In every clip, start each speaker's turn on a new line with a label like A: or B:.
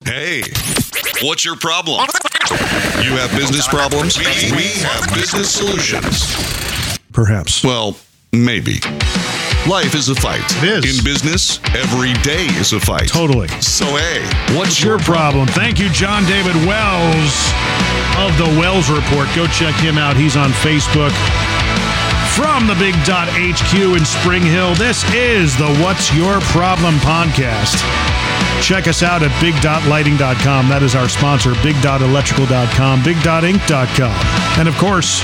A: Hey, what's your problem? You have business problems? We have business solutions.
B: Perhaps.
A: Well, maybe. Life is a fight.
B: It is.
A: In business, every day is a fight.
B: Totally.
A: So, hey, what's
B: Your problem. Thank you, John David Wells of the Wells Report. Go check him out. He's on Facebook. From the Big Dot HQ in Spring Hill, this is the What's Your Problem podcast. Check us out at bigdotlighting.com. That is our sponsor, bigdotelectrical.com, bigdotinc.com. And of course,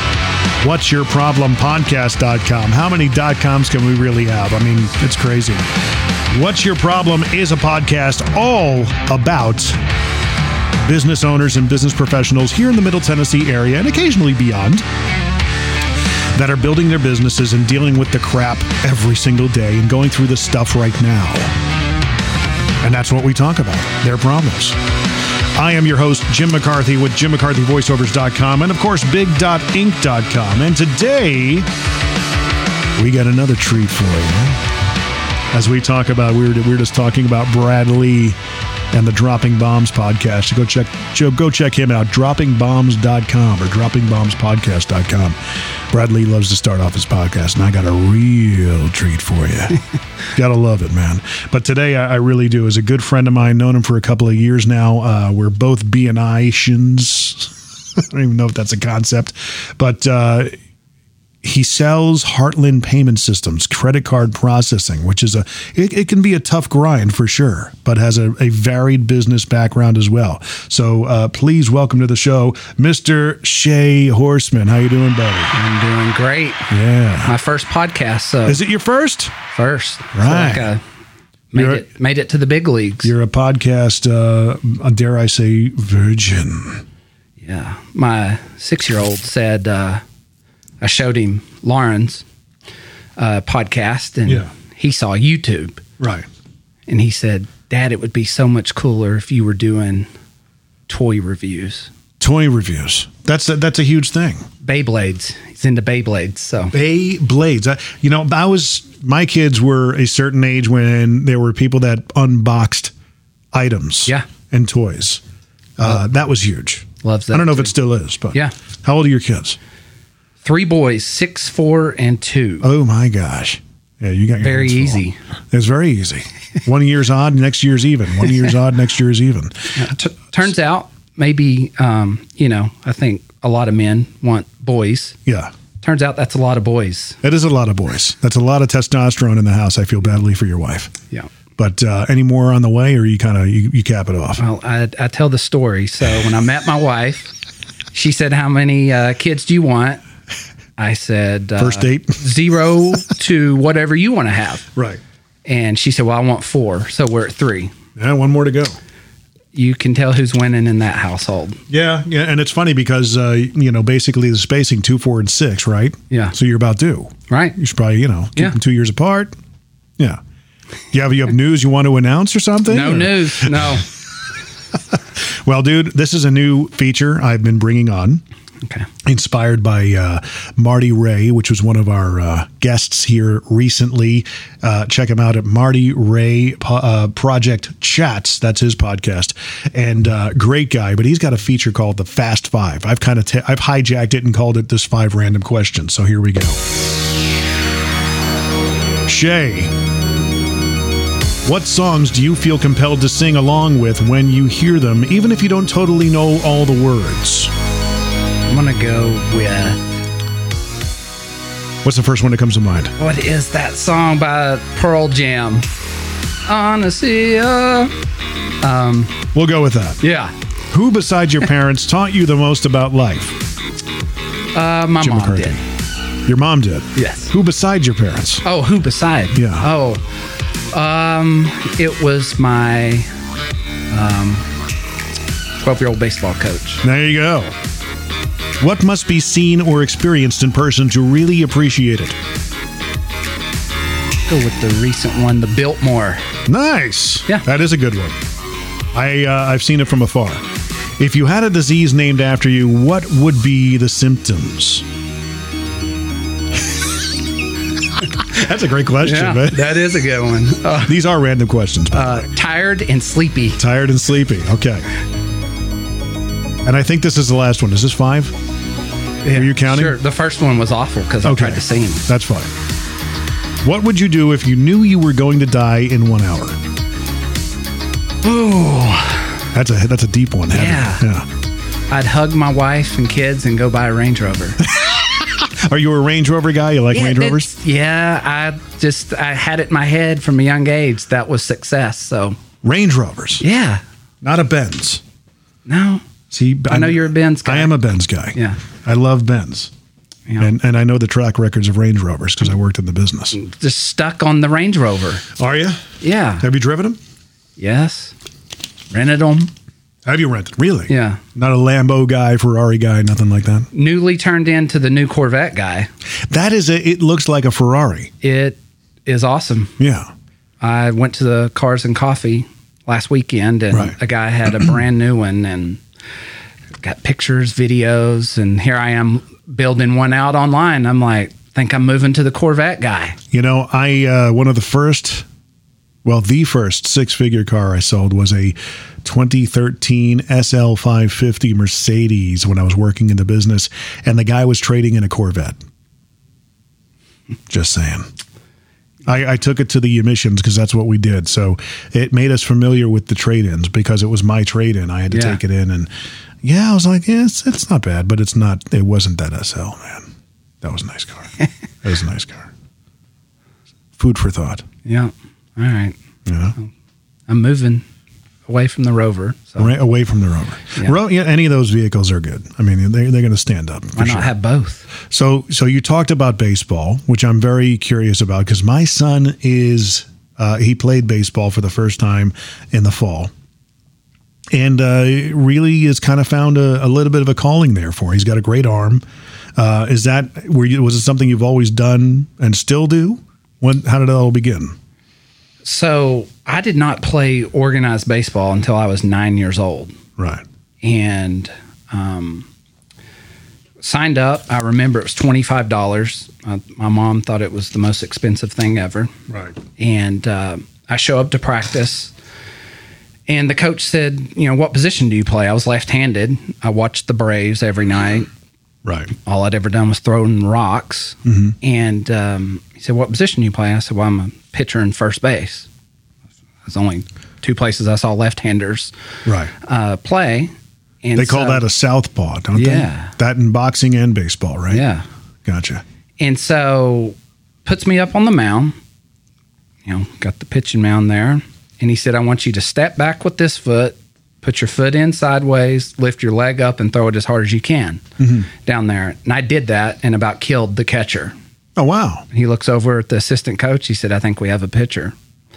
B: what'syourproblempodcast.com. How many .coms can we really have? I mean, it's crazy. What's Your Problem is a podcast all about business owners and business professionals here in the Middle Tennessee area and occasionally beyond that are building their businesses and dealing with the crap every single day and going through the stuff right now. And that's what we talk about, their problems. I am your host, Jim McCarthy, with JimMcCarthyVoiceovers.com and, of course, BigDotInc.com. And today, we got another treat for you. As we talk about, we were just talking about Brad Lee and the Dropping Bombs podcast. Go check him out, droppingbombs.com or droppingbombspodcast.com. Brad Lee loves to start off his podcast, and I got a real treat for you. Gotta love it, man. But today, I really do. As a good friend of mine, known him for a couple of years now. We're both BNI-shins. I don't even know if that's a concept. But he sells Heartland Payment Systems, credit card processing, which is it can be a tough grind for sure, but has a varied business background as well. So please welcome to the show, Mr. Shay Horseman. How you doing, buddy?
C: I'm doing great.
B: Yeah.
C: My first podcast. So
B: Is it your first?
C: First.
B: Right.
C: So made it to the big leagues.
B: You're a podcast, dare I say, virgin.
C: Yeah. My 6-year-old said, I showed him Lauren's podcast, and he saw YouTube.
B: Right.
C: And he said, Dad, it would be so much cooler if you were doing toy reviews.
B: Toy reviews. That's a huge thing.
C: Beyblades. He's into Beyblades. So
B: Beyblades. My kids were a certain age when there were people that unboxed items and toys. That was huge.
C: Loves that.
B: I don't know if it still is, but
C: yeah.
B: How old are your kids?
C: 3 boys, 6, 4, and 2.
B: Oh my gosh. Yeah, you got your
C: very
B: hands full.
C: easy.
B: It's very easy. 1 year's odd, next year's even. 1 year's odd, next year's even.
C: Turns out, maybe, I think a lot of men want boys.
B: Yeah.
C: Turns out that's a lot of boys.
B: That is a lot of boys. That's a lot of testosterone in the house. I feel badly for your wife.
C: Yeah.
B: But any more on the way, or you kind of you cap it off?
C: Well, I tell the story. So when I met my wife, she said, "How many kids do you want?" I said,
B: first date?
C: 0 to whatever you want to have.
B: Right.
C: And she said, well, I want 4. So we're at 3.
B: Yeah, 1 more to go.
C: You can tell who's winning in that household.
B: Yeah. And it's funny because, basically the spacing 2, 4, and 6, right?
C: Yeah.
B: So you're about due.
C: Right.
B: You should probably, keep them 2 years apart. Yeah. You have news you want to announce or something?
C: No news. No.
B: Well, dude, this is a new feature I've been bringing on.
C: Okay.
B: Inspired by Marty Ray, which was one of our guests here recently. Check him out at Marty Ray Project Chats. That's his podcast. And great guy, but he's got a feature called the Fast Five. I've I've hijacked it and called it this 5 random questions. So here we go. Shay, what songs do you feel compelled to sing along with when you hear them, even if you don't totally know all the words?
C: I'm going to go with...
B: What's the first one that comes to mind?
C: What is that song by Pearl Jam? Honestly,
B: we'll go with that.
C: Yeah.
B: Who besides your parents taught you the most about life?
C: My
B: Jim
C: mom
B: McCarthy.
C: did.
B: Your mom did?
C: Yes.
B: Who besides your parents?
C: Oh, who beside?
B: Yeah.
C: Oh, it was my 12-year-old baseball coach.
B: There you go. What must be seen or experienced in person to really appreciate it?
C: Go with the recent one, the Biltmore.
B: Nice.
C: Yeah.
B: That is a good one. I've seen it from afar. If you had a disease named after you, what would be the symptoms? That's a great question,
C: Yeah,
B: man.
C: that is a good one.
B: These are random questions, by the way.
C: Tired and sleepy.
B: Tired and sleepy. Okay. And I think this is the last one. Is this 5?
C: Yeah,
B: Are you counting?
C: Sure. The first one was awful because I tried to sing.
B: That's fine. What would you do if you knew you were going to die in 1 hour?
C: Ooh.
B: That's a deep one.
C: Yeah. I'd hug my wife and kids and go buy a Range Rover.
B: Are you a Range Rover guy? You like Range Rovers?
C: Yeah. I had it in my head from a young age. That was success. So
B: Range Rovers.
C: yeah.
B: Not a Benz.
C: No.
B: See,
C: I know you're a Benz guy.
B: I am a Benz guy.
C: Yeah.
B: I love Benz.
C: Yeah.
B: And I know the track records of Range Rovers because I worked in the business.
C: Just stuck on the Range Rover.
B: Are you?
C: Yeah.
B: Have you driven them?
C: Yes. Rented them.
B: Have you rented? Really?
C: Yeah.
B: Not a Lambo guy, Ferrari guy, nothing like that?
C: Newly turned into the new Corvette guy.
B: It looks like a Ferrari.
C: It is awesome.
B: Yeah.
C: I went to the Cars and Coffee last weekend, and
B: Right.
C: a guy had a brand new one, and got pictures, videos, and here I am building one out online. I'm like, think I'm moving to the Corvette guy.
B: You know, one of the first 6-figure car I sold was a 2013 SL550 Mercedes when I was working in the business, and the guy was trading in a Corvette. Just saying. I took it to the emissions because that's what we did. So it made us familiar with the trade-ins because it was my trade-in. I had to take it in, and I was like, it's not bad, but it wasn't that SL, man. That was a nice car. That was a nice car. Food for thought.
C: Yeah. All right.
B: Yeah.
C: I'm moving away from the Rover. So
B: Right away from the Rover.
C: Yeah.
B: Any of those vehicles are good. I mean, they're going to stand up.
C: why not have both?
B: So you talked about baseball, which I'm very curious about because my son he played baseball for the first time in the fall. And really has kind of found a little bit of a calling there for him. He's got a great arm. Was it something you've always done and still do? How did it all begin?
C: So I did not play organized baseball until I was 9 years old.
B: Right.
C: And signed up. I remember it was $25. My mom thought it was the most expensive thing ever.
B: Right.
C: And I show up to practice, and the coach said, what position do you play? I was left-handed. I watched the Braves every night.
B: Right.
C: All I'd ever done was throwing rocks.
B: Mm-hmm.
C: And he said, what position do you play? I said, well, I'm a pitcher and first base. There's only 2 places I saw left-handers play. And
B: they call that a southpaw, don't they?
C: Yeah.
B: That in boxing and baseball, right?
C: Yeah.
B: Gotcha.
C: And so puts me up on the mound, got the pitching mound there. And he said, I want you to step back with this foot, put your foot in sideways, lift your leg up, and throw it as hard as you can down there. And I did that and about killed the catcher.
B: Oh, wow.
C: He looks over at the assistant coach. He said, I think we have a pitcher.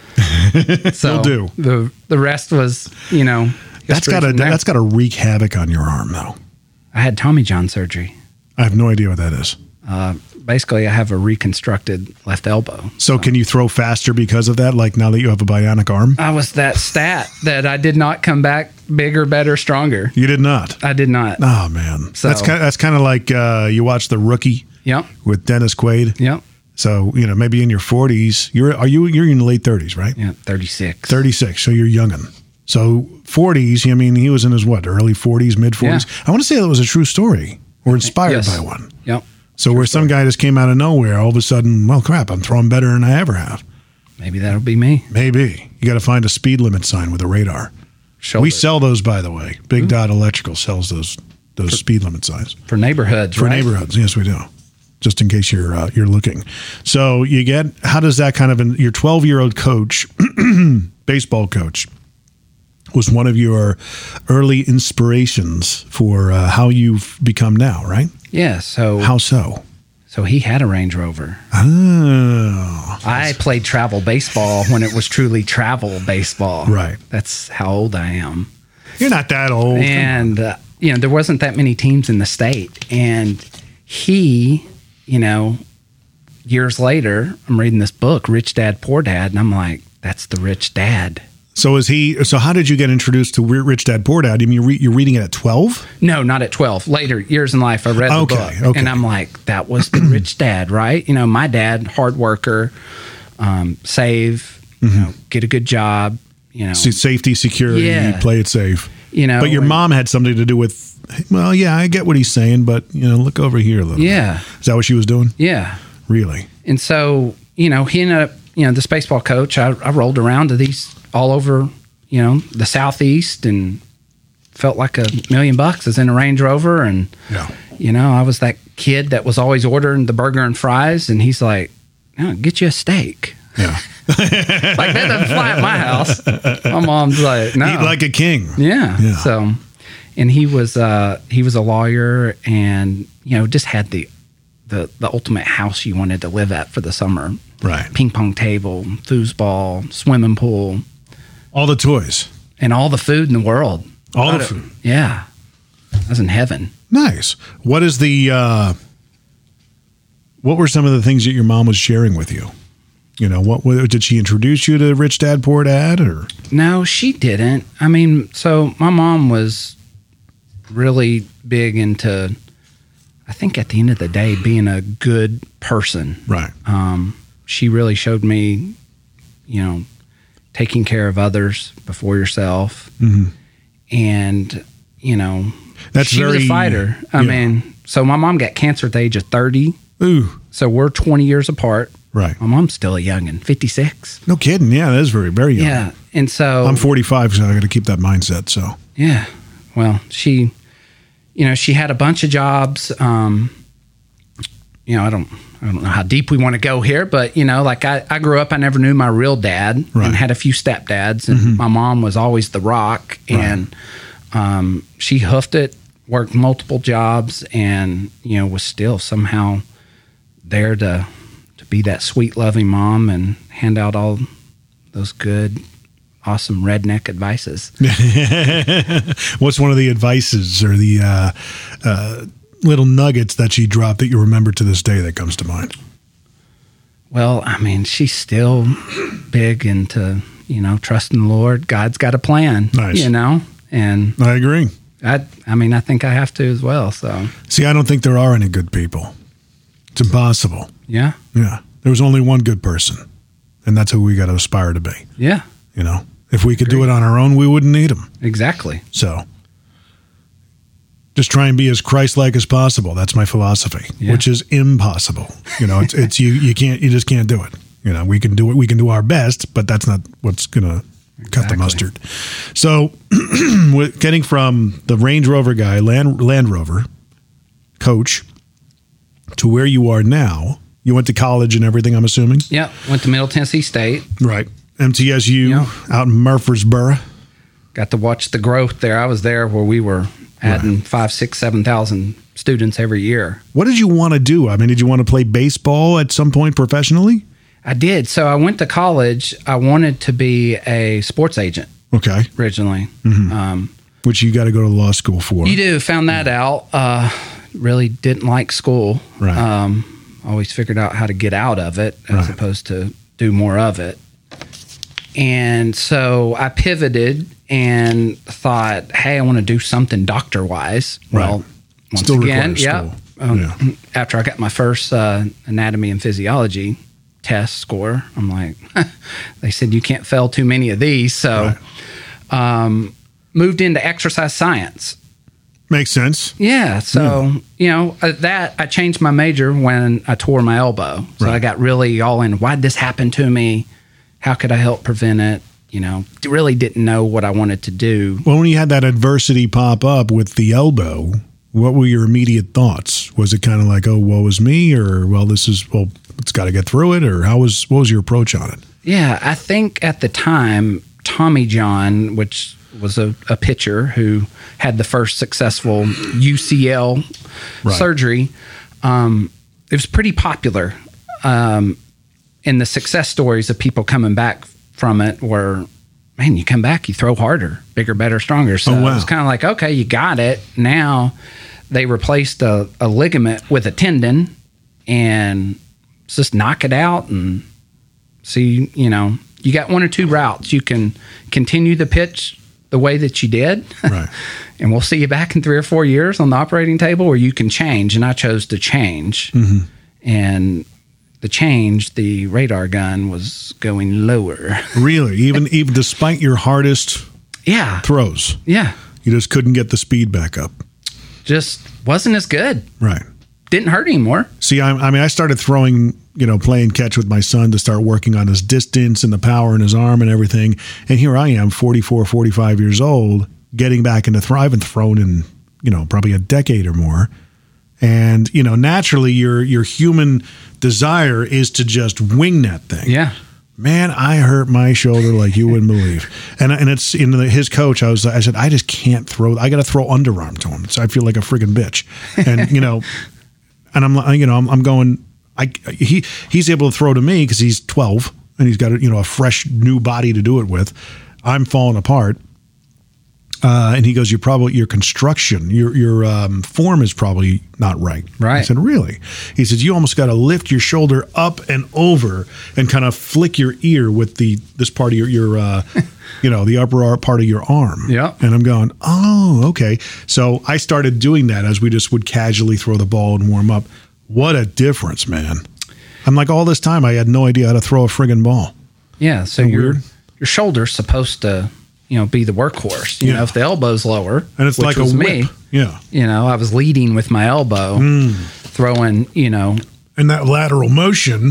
C: So
B: Will do.
C: The rest was,
B: That's got to wreak havoc on your arm, though.
C: I had Tommy John surgery.
B: I have no idea what that is.
C: Basically, I have a reconstructed left elbow.
B: So can you throw faster because of that, like now that you have a bionic arm?
C: I was that stat that I did not come back bigger, better, stronger.
B: You did not?
C: I did not.
B: Oh, man.
C: So,
B: that's kind of like you watch The Rookie with Dennis Quaid.
C: Yep.
B: So, maybe in your 40s, you're in the late 30s, right?
C: Yeah, 36.
B: 36, so you're youngin'. So 40s, he was in his early 40s, mid 40s.
C: Yeah.
B: I want to say that was a true story or inspired by one.
C: Yep.
B: So where some guy just came out of nowhere, all of a sudden, well, crap, I'm throwing better than I ever have.
C: Maybe that'll be me.
B: Maybe. You got to find a speed limit sign with a radar. We sell those, by the way. Big Dot Electrical sells those speed limit signs.
C: For neighborhoods,
B: For neighborhoods, yes, we do. Just in case you're looking. So how does that kind of, your 12-year-old coach, baseball coach, was one of your early inspirations for how you've become now, right?
C: Yeah. So
B: how so?
C: So he had a Range Rover.
B: Oh.
C: I played travel baseball when it was truly travel baseball.
B: Right.
C: That's how old I am.
B: You're not that old.
C: And there wasn't that many teams in the state, and he, years later, I'm reading this book, Rich Dad, Poor Dad, and I'm like, that's the rich dad.
B: So how did you get introduced to Rich Dad Poor Dad? You mean you're reading it at 12?
C: No, not at 12. Later, years in life, I read the book.
B: Okay.
C: And I'm like, that was the rich dad, right? My dad, hard worker, save, get a good job,
B: Safety, security, play it safe. But your mom had something to do with, well, yeah, I get what he's saying, but, look over here a little bit. Is that what she was doing?
C: Yeah.
B: Really?
C: And so, he ended up, this baseball coach, I rolled around to these all over, the Southeast and felt like $1 million. I was in a Range Rover and, I was that kid that was always ordering the burger and fries. And he's like, no, get you a steak.
B: Yeah.
C: Like that doesn't fly at my house. My mom's like, no.
B: Eat like a king.
C: Yeah. So, and he was a lawyer and, just had the ultimate house you wanted to live at for the summer.
B: Right.
C: Ping pong table, foosball, swimming pool.
B: All the toys.
C: And all the food in the world.
B: All the food.
C: Yeah. I was in heaven.
B: Nice. What is what were some of the things that your mom was sharing with you? What did she introduce you to Rich Dad Poor Dad or?
C: No, she didn't. I mean, so my mom was really big into, I think at the end of the day, being a good person.
B: Right.
C: She really showed me, taking care of others before yourself. Mm-hmm. And, she was a fighter. I mean, so my mom got cancer at the age of 30.
B: Ooh.
C: So we're 20 years apart.
B: Right.
C: My mom's still a youngin', 56.
B: No kidding. Yeah, that is very, very young.
C: Yeah. And so
B: I'm 45, so I got to keep that mindset. So,
C: yeah. Well, she had a bunch of jobs. I don't know how deep we want to go here, but like I grew up, I never knew my real dad and had a few stepdads, and my mom was always the rock, and she hoofed it, worked multiple jobs, and was still somehow there to be that sweet, loving mom and hand out all those good, awesome redneck advices.
B: What's one of the advices or the little nuggets that she dropped that you remember to this day that comes to mind?
C: Well, I mean, she's still big into, trusting the Lord. God's got a plan,
B: nice.
C: And
B: I agree.
C: I mean, I think I have to as well. So,
B: see, I don't think there are any good people. It's impossible.
C: Yeah.
B: Yeah. There was only one good person, and that's who we got to aspire to be.
C: Yeah.
B: If we could do it on our own, we wouldn't need them.
C: Exactly.
B: So just try and be as Christ-like as possible. That's my philosophy, which is impossible. It's you just can't do it. We can do it. We can do our best, but that's not what's going to cut the mustard. So getting from the Range Rover guy, Land Rover coach, to where you are now, you went to college and everything, I'm assuming?
C: Yeah, went to Middle Tennessee State.
B: Right. MTSU out in Murfreesboro.
C: Got to watch the growth there. I was there where we were adding 5,000, 6,000, 7,000 students every year.
B: What did you want to do? I mean, did you want to play baseball at some point professionally?
C: I did. So I went to college. I wanted to be a sports agent.
B: Okay.
C: Originally.
B: Mm-hmm. Which you got to go to law school for.
C: You do. Found that out. Really didn't like school.
B: Right.
C: Always figured out how to get out of it as opposed to do more of it. And so I pivoted and thought, hey, I want to do something doctor-wise. Well, once
B: still
C: again,
B: school.
C: After I got my first anatomy and physiology test score, I'm like, they said you can't fail too many of these. So moved into exercise science.
B: Makes sense.
C: Yeah. So, that I changed my major when I tore my elbow. So I got really all in, why'd this happen to me? How could I help prevent it? Really didn't know what I wanted to do.
B: Well, when you had that adversity pop up with the elbow, what were your immediate thoughts? Was it kind of like, oh, woe is me? Or, it's got to get through it? Or what was your approach on it?
C: Yeah, I think at the time, Tommy John, which was a pitcher who had the first successful UCL surgery, it was pretty popular. And the success stories of people coming back from it were, man, you come back, you throw harder, bigger, better, stronger. So it was kind of like, okay, you got it. Now they replaced a ligament with a tendon and just knock it out and see, you You got one or two routes. You can continue the pitch the way that you did,
B: Right.
C: and we'll see you back in 3 or 4 years on the operating table, or you can change. And I chose to change. And the radar gun was going lower.
B: Really? Even despite your hardest throws,
C: Yeah.
B: you just couldn't get the speed back up.
C: Just wasn't as good.
B: Right.
C: Didn't hurt anymore.
B: See, I started throwing, playing catch with my son to start working on his distance and the power in his arm and everything. And here I am, 44, 45 years old, getting back into I haven't thrown in, probably a decade or more. And, naturally your human desire is to just wing that thing.
C: Yeah.
B: Man, I hurt my shoulder like you wouldn't believe. And it's his coach. I said, I just can't throw. I got to throw underarm to him. So I feel like a friggin' bitch. And, and I'm going, he's able to throw to me because he's 12 and he's got a fresh new body to do it with. I'm falling apart. And he goes, your construction, your form is probably not right.
C: Right.
B: I said, really? He says, you almost got to lift your shoulder up and over and kind of flick your ear with this part of your the upper part of your arm.
C: Yeah.
B: And I'm going, oh, okay. So I started doing that as we just would casually throw the ball and warm up. What a difference, man. I'm like, all this time I had no idea how to throw a friggin' ball.
C: Yeah. So your shoulder's supposed to, be the workhorse. You know, if the elbow's lower,
B: and it's like a whip.
C: Me,
B: yeah.
C: I was leading with my elbow, throwing,
B: And that lateral motion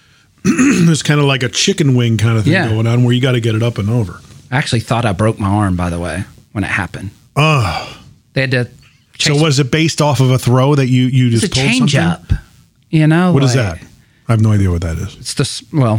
B: is kind of like a chicken wing kind of thing going on where you got to get it up and over.
C: I actually thought I broke my arm, by the way, when it happened.
B: Oh.
C: They had to
B: So was it based off of a throw that you just pulled something?
C: It's a change-up,
B: What is that? I have no idea what that is.
C: It's the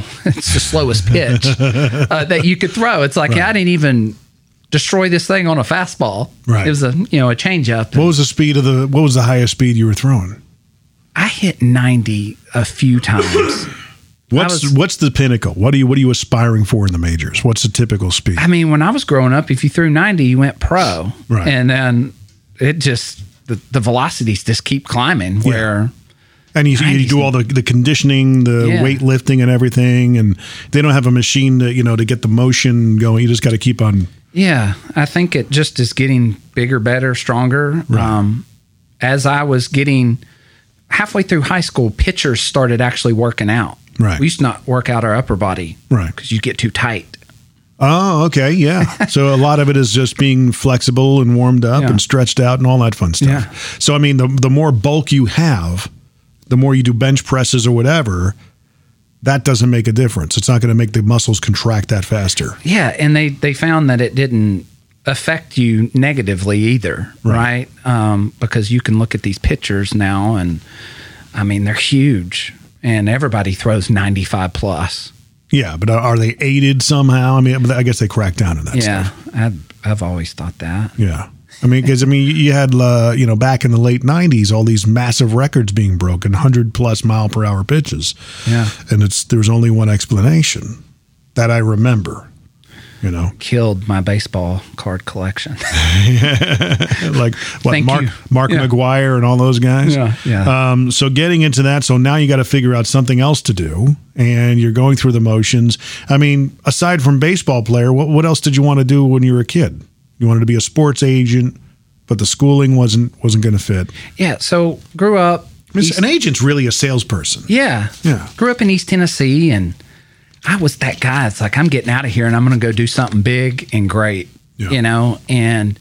C: slowest pitch that you could throw. It's like, I didn't even destroy this thing on a fastball.
B: Right.
C: It was a change-up.
B: What was the highest speed you were throwing?
C: I hit 90 a few times.
B: What's the pinnacle? What are you aspiring for in the majors? What's the typical speed?
C: I mean, when I was growing up, if you threw 90, you went pro.
B: Right.
C: And then it just, the velocities just keep climbing where...
B: And you do all the conditioning, the weightlifting and everything, and they don't have a machine to get the motion going. You just got to keep on.
C: Yeah, I think it just is getting bigger, better, stronger.
B: Right.
C: As I was getting halfway through high school, pitchers started actually working out.
B: Right.
C: We used to not work out our upper body.
B: Right.
C: Because you get too tight.
B: Oh, okay, yeah. So a lot of it is just being flexible and warmed up and stretched out and all that fun stuff.
C: Yeah.
B: So, I mean, the more bulk you have, the more you do bench presses or whatever, that doesn't make a difference. It's not going to make the muscles contract that faster.
C: Yeah, and they found that it didn't affect you negatively either, right? Because you can look at these pitchers now, and, I mean, they're huge, and everybody throws 95 plus.
B: Yeah, but are they aided somehow? I mean, I guess they crack down on that stuff.
C: Yeah, I've always thought that.
B: Yeah. I mean, because you had back in the late 90s, all these massive records being broken, 100+ mile per hour pitches.
C: Yeah,
B: and there's only one explanation that I remember.
C: Killed my baseball card collection.
B: Like what, Mark McGuire and all those guys.
C: Yeah.
B: So getting into that, so now you got to figure out something else to do, and you're going through the motions. I mean, aside from baseball player, what else did you want to do when you were a kid? You wanted to be a sports agent, but the schooling wasn't going to fit.
C: Yeah, so grew up.
B: An agent's really a salesperson.
C: Yeah. Grew up in East Tennessee, and I was that guy. It's like, I'm getting out of here, and I'm going to go do something big and great, and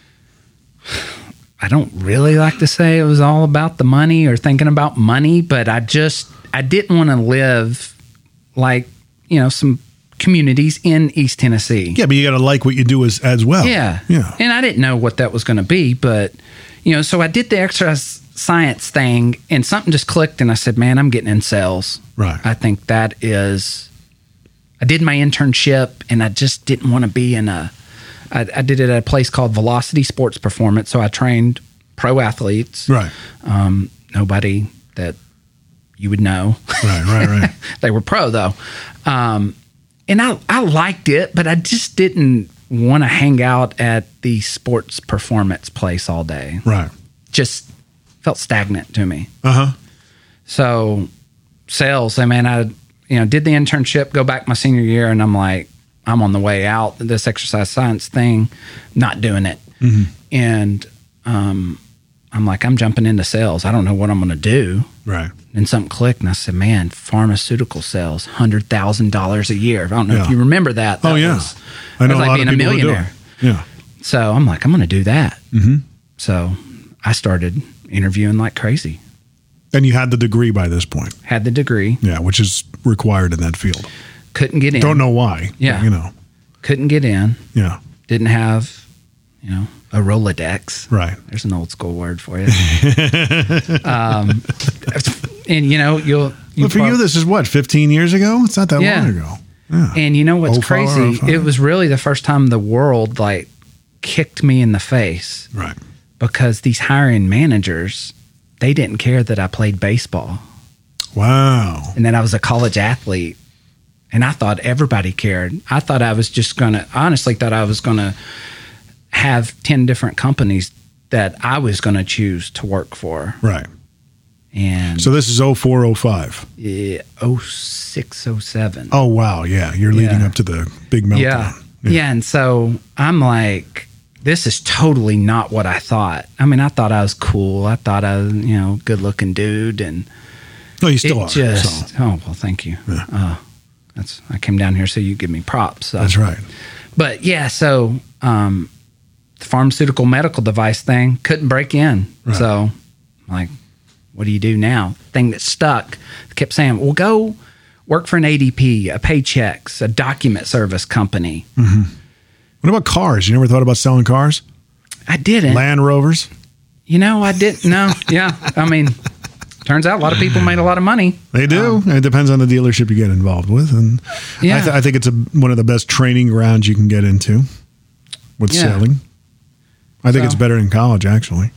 C: I don't really like to say it was all about the money or thinking about money, but I didn't want to live like, some communities in East Tennessee.
B: Yeah, but you got to like what you do as well.
C: Yeah. And I didn't know what that was going to be, but so I did the exercise science thing, and something just clicked, and I said, man, I'm getting in sales.
B: Right.
C: I think that is. I did my internship, and I just didn't want to be in I did it at a place called Velocity Sports Performance, so I trained pro athletes.
B: Right.
C: Nobody that you would know.
B: Right.
C: They were pro though. And I liked it, but I just didn't want to hang out at the sports performance place all day.
B: Right.
C: Just felt stagnant to me.
B: Uh-huh.
C: So sales, I mean, did the internship, go back my senior year, and I'm like, I'm on the way out. This exercise science thing, not doing it. And I'm like, I'm jumping into sales. I don't know what I'm going to do.
B: Right.
C: And something clicked, and I said, man, pharmaceutical sales, $100,000 a year. I don't know if you remember that.
B: I know
C: I was
B: a
C: like
B: lot
C: being
B: of
C: a
B: people who do
C: millionaire.
B: it. Yeah.
C: So I'm like, I'm going to do that. So I started interviewing like crazy.
B: And you had the degree by this point.
C: Had the degree.
B: Yeah, which is required in that field.
C: Couldn't get in.
B: Don't know why.
C: Yeah.
B: But,
C: couldn't get in.
B: Yeah.
C: Didn't have, a Rolodex.
B: Right.
C: There's an old school word for you. And you'll
B: But for you, this is what, 15 years ago? It's not that long ago. Yeah.
C: And you know what's
B: 04,
C: crazy?
B: 05.
C: It was really the first time the world like kicked me in the face.
B: Right.
C: Because these hiring managers, they didn't care that I played baseball
B: Wow.
C: and that I was a college athlete. And I thought everybody cared. I thought I was just honestly thought I was going to have 10 different companies that I was going to choose to work for.
B: Right.
C: And
B: So this is 04, 05.
C: 06, 07.
B: Oh, wow. Yeah. You're leading up to the big meltdown.
C: Yeah. And so I'm like, this is totally not what I thought. I mean, I thought I was cool. I thought I was, good looking dude. And
B: No, you still are.
C: oh, well, thank you.
B: Yeah.
C: I came down here so you give me props. So.
B: That's right.
C: But yeah, so the pharmaceutical medical device thing couldn't break in.
B: Right.
C: So I'm like, what do you do now? Thing that stuck. I kept saying, well, go work for an ADP, a Paychex, a document service company.
B: What about cars? You never thought about selling cars?
C: I didn't.
B: Land Rovers?
C: I didn't. No. Yeah. I mean, turns out a lot of people made a lot of money.
B: They do. It depends on the dealership you get involved with. And I think it's one of the best training grounds you can get into with selling. I think it's better in college, actually.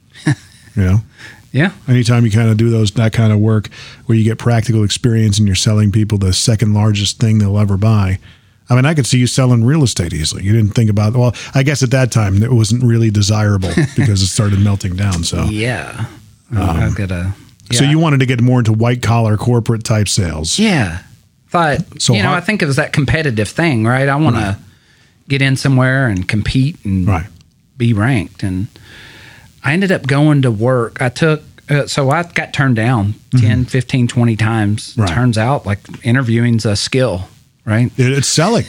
C: Yeah.
B: Anytime you kind of do that kind of work where you get practical experience and you're selling people the second largest thing they'll ever buy. I mean, I could see you selling real estate easily. You didn't think about, well, I guess at that time it wasn't really desirable because it started melting down. So
C: yeah. I've got to. Yeah.
B: So you wanted to get more into white collar corporate type sales.
C: Yeah. Thought, I think it was that competitive thing, right? I want to get in somewhere and compete and be ranked. And I ended up going to work. I got turned down 10, 15, 20 times.
B: Right.
C: Turns out like interviewing's a skill, right?
B: It's selling.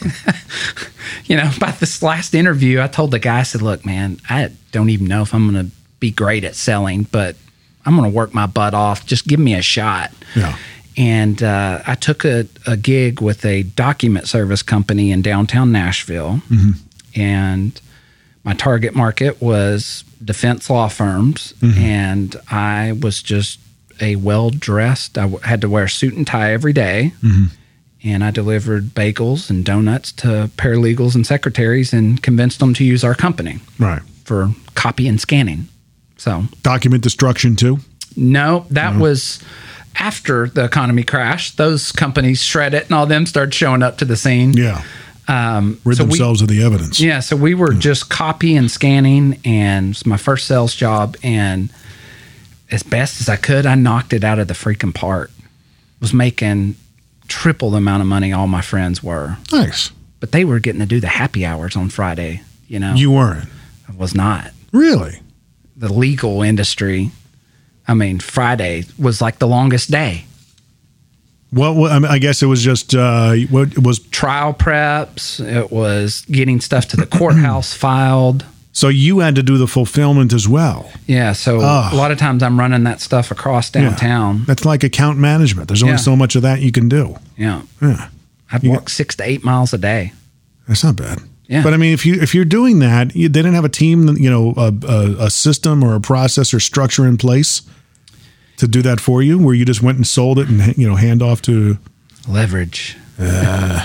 C: By this last interview, I told the guy, I said, look, man, I don't even know if I'm going to be great at selling, but I'm going to work my butt off. Just give me a shot.
B: Yeah.
C: And I took a gig with a document service company in downtown Nashville. And my target market was defense law firms. And I was just a well-dressed, I had to wear a suit and tie every day. And I delivered bagels and donuts to paralegals and secretaries and convinced them to use our company for copy and scanning. So
B: document destruction too?
C: No, that was after the economy crashed. Those companies shred it and all them started showing up to the scene.
B: Yeah. Rid themselves of the evidence.
C: Yeah. So we were just copy and scanning, and it's my first sales job. And as best as I could, I knocked it out of the freaking park. Was making triple the amount of money all my friends were.
B: Nice.
C: But they were getting to do the happy hours on Friday,
B: You weren't?
C: I was not.
B: Really?
C: The legal industry, Friday was like the longest day.
B: Well, I guess it was just what it was
C: trial preps. It was getting stuff to the courthouse filed.
B: So you had to do the fulfillment as well.
C: Yeah. So a lot of times I'm running that stuff across downtown.
B: Yeah. That's like account management. There's only so much of that you can do.
C: Yeah.
B: Yeah.
C: I'd walk 6 to 8 miles a day.
B: That's not bad.
C: Yeah.
B: But if you're doing that, they didn't have a team, a system or a process or structure in place to do that for you, where you just went and sold it and hand off to
C: leverage.
B: They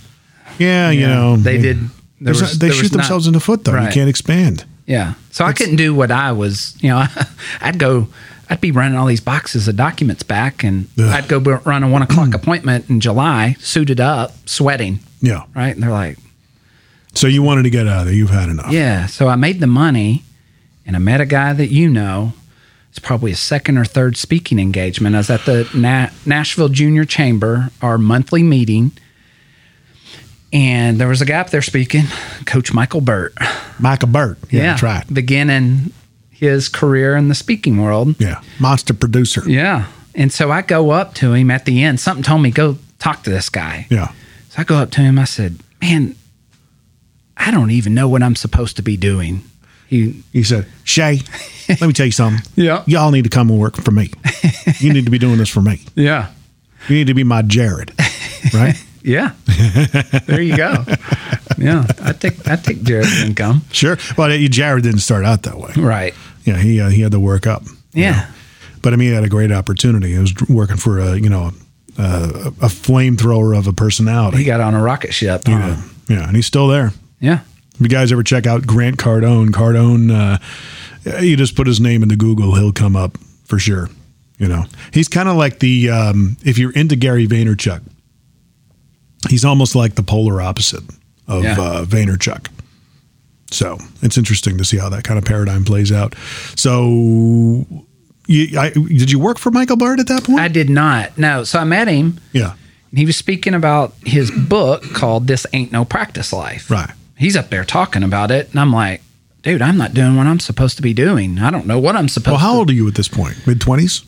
C: did.
B: They shoot themselves in the foot though. Right. You can't expand.
C: Yeah. So I couldn't do what I was. I'd be running all these boxes of documents back, and I'd go run a 1 o'clock appointment in July, suited up, sweating.
B: Yeah.
C: Right. And they're like,
B: so you wanted to get out of there. You've had enough.
C: Yeah. So I made the money, and I met a guy that It's probably a second or third speaking engagement. I was at the Nashville Junior Chamber, our monthly meeting, and there was a guy up there speaking, Coach Michael Burt.
B: Michael Burt. Yeah, that's right.
C: Beginning his career in the speaking world.
B: Yeah, monster producer.
C: Yeah. And so I go up to him at the end. Something told me, go talk to this guy.
B: Yeah.
C: So I go up to him. I said, man, I don't even know what I'm supposed to be doing.
B: He said, Shay, let me tell you something.
C: Yeah.
B: Y'all need to come and work for me. You need to be doing this for me.
C: Yeah.
B: You need to be my Jared, right?
C: Yeah. There you go. Yeah. I take Jared's income.
B: Sure. Well, Jared didn't start out that way.
C: Right.
B: Yeah, he had to work up.
C: Yeah.
B: But I mean, he had a great opportunity. He was working for a flamethrower of a personality.
C: He got on a rocket ship.
B: Yeah, and he's still there.
C: Yeah.
B: If you guys ever check out Grant Cardone, you just put his name into Google, he'll come up for sure. He's kind of like the if you're into Gary Vaynerchuk, he's almost like the polar opposite of Vaynerchuk. So it's interesting to see how that kind of paradigm plays out. So, did you work for Michael Burt at that point?
C: I did not. No. So I met him.
B: Yeah.
C: And he was speaking about his book called This Ain't No Practice Life.
B: Right.
C: He's up there talking about it. And I'm like, dude, I'm not doing what I'm supposed to be doing. I don't know what I'm supposed to.
B: Well, how old are you at this point? Mid-20s?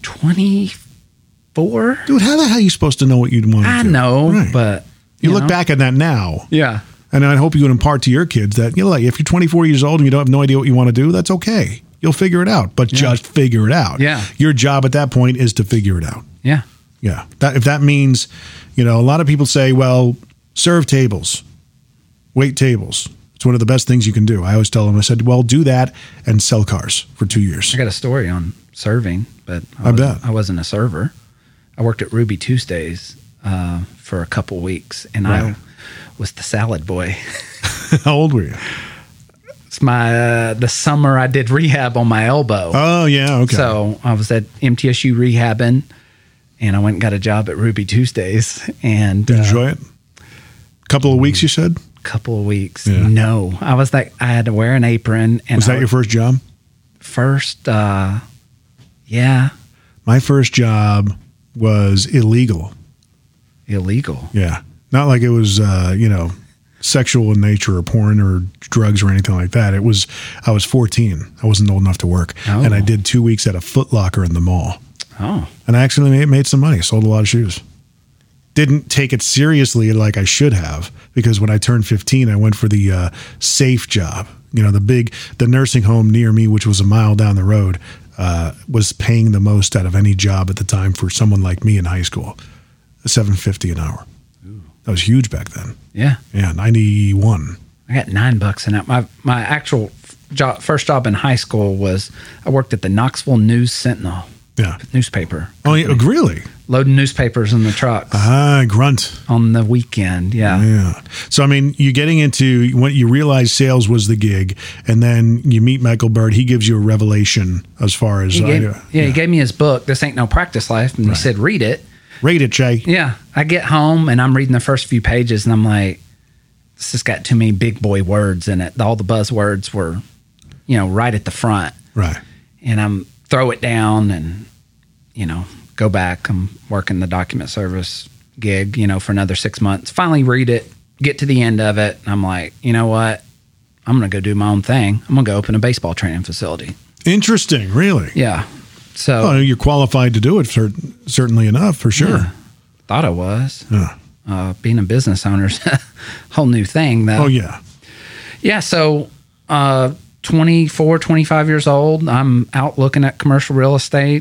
C: 24.
B: Dude, how the hell are you supposed to know what you'd want to do?
C: I know, right. But...
B: You look back at that now.
C: Yeah.
B: And I hope you would impart to your kids that, like, if you're 24 years old and you don't have no idea what you want to do, that's okay. You'll figure it out, but just figure it out.
C: Yeah.
B: Your job at that point is to figure it out.
C: Yeah.
B: Yeah. If that means, a lot of people say, well, serve tables, wait tables. It's one of the best things you can do. I always tell them, I said, well, do that and sell cars for 2 years.
C: I got a story on serving, but
B: I bet.
C: I wasn't a server. I worked at Ruby Tuesdays for a couple weeks, and I was the salad boy.
B: How old were you?
C: It's the summer I did rehab on my elbow.
B: Oh, yeah, okay.
C: So I was at MTSU rehabbing, and I went and got a job at Ruby Tuesdays. And
B: did you enjoy it? Couple of weeks, you said?
C: Couple of weeks.
B: Yeah.
C: No. I had to wear an apron. And
B: was that your first job?
C: First, yeah.
B: My first job was illegal.
C: Illegal?
B: Yeah. Not like it was, sexual in nature or porn or drugs or anything like that. I was 14. I wasn't old enough to work.
C: Oh.
B: And I did 2 weeks at a Foot Locker in the mall.
C: Oh.
B: And I actually made some money, sold a lot of shoes. Didn't take it seriously like I should have, because when I turned 15, I went for the safe job. The nursing home near me, which was a mile down the road, was paying the most out of any job at the time for someone like me in high school. $7.50 an hour. Ooh. That was huge back then.
C: Yeah.
B: Yeah, 91.
C: I got $9 an hour. My actual first job in high school was I worked at the Knoxville News Sentinel.
B: Yeah.
C: Newspaper.
B: Oh, yeah, really?
C: Loading newspapers in the trucks.
B: Grunt.
C: On the weekend, yeah.
B: Yeah. So, I mean, you're getting into when you realize sales was the gig, and then you meet Michael Burt. He gives you a revelation as far as...
C: He gave me his book, This Ain't No Practice Life, and he said, read it.
B: Read it, Jay.
C: Yeah. I get home, and I'm reading the first few pages, and I'm like, this has got too many big boy words in it. All the buzzwords were, right at the front.
B: Right.
C: And I'm throw it down and, go back. I'm working the document service gig, for another 6 months. Finally read it, get to the end of it. And I'm like, you know what? I'm going to go do my own thing. I'm going to go open a baseball training facility.
B: Interesting. Really?
C: Yeah. So
B: well, you're qualified to do it, certainly enough, for sure.
C: Yeah, thought I was.
B: Yeah.
C: Being a business owner is a whole new thing, though.
B: Oh, yeah.
C: Yeah. So 24, 25 years old, I'm out looking at commercial real estate.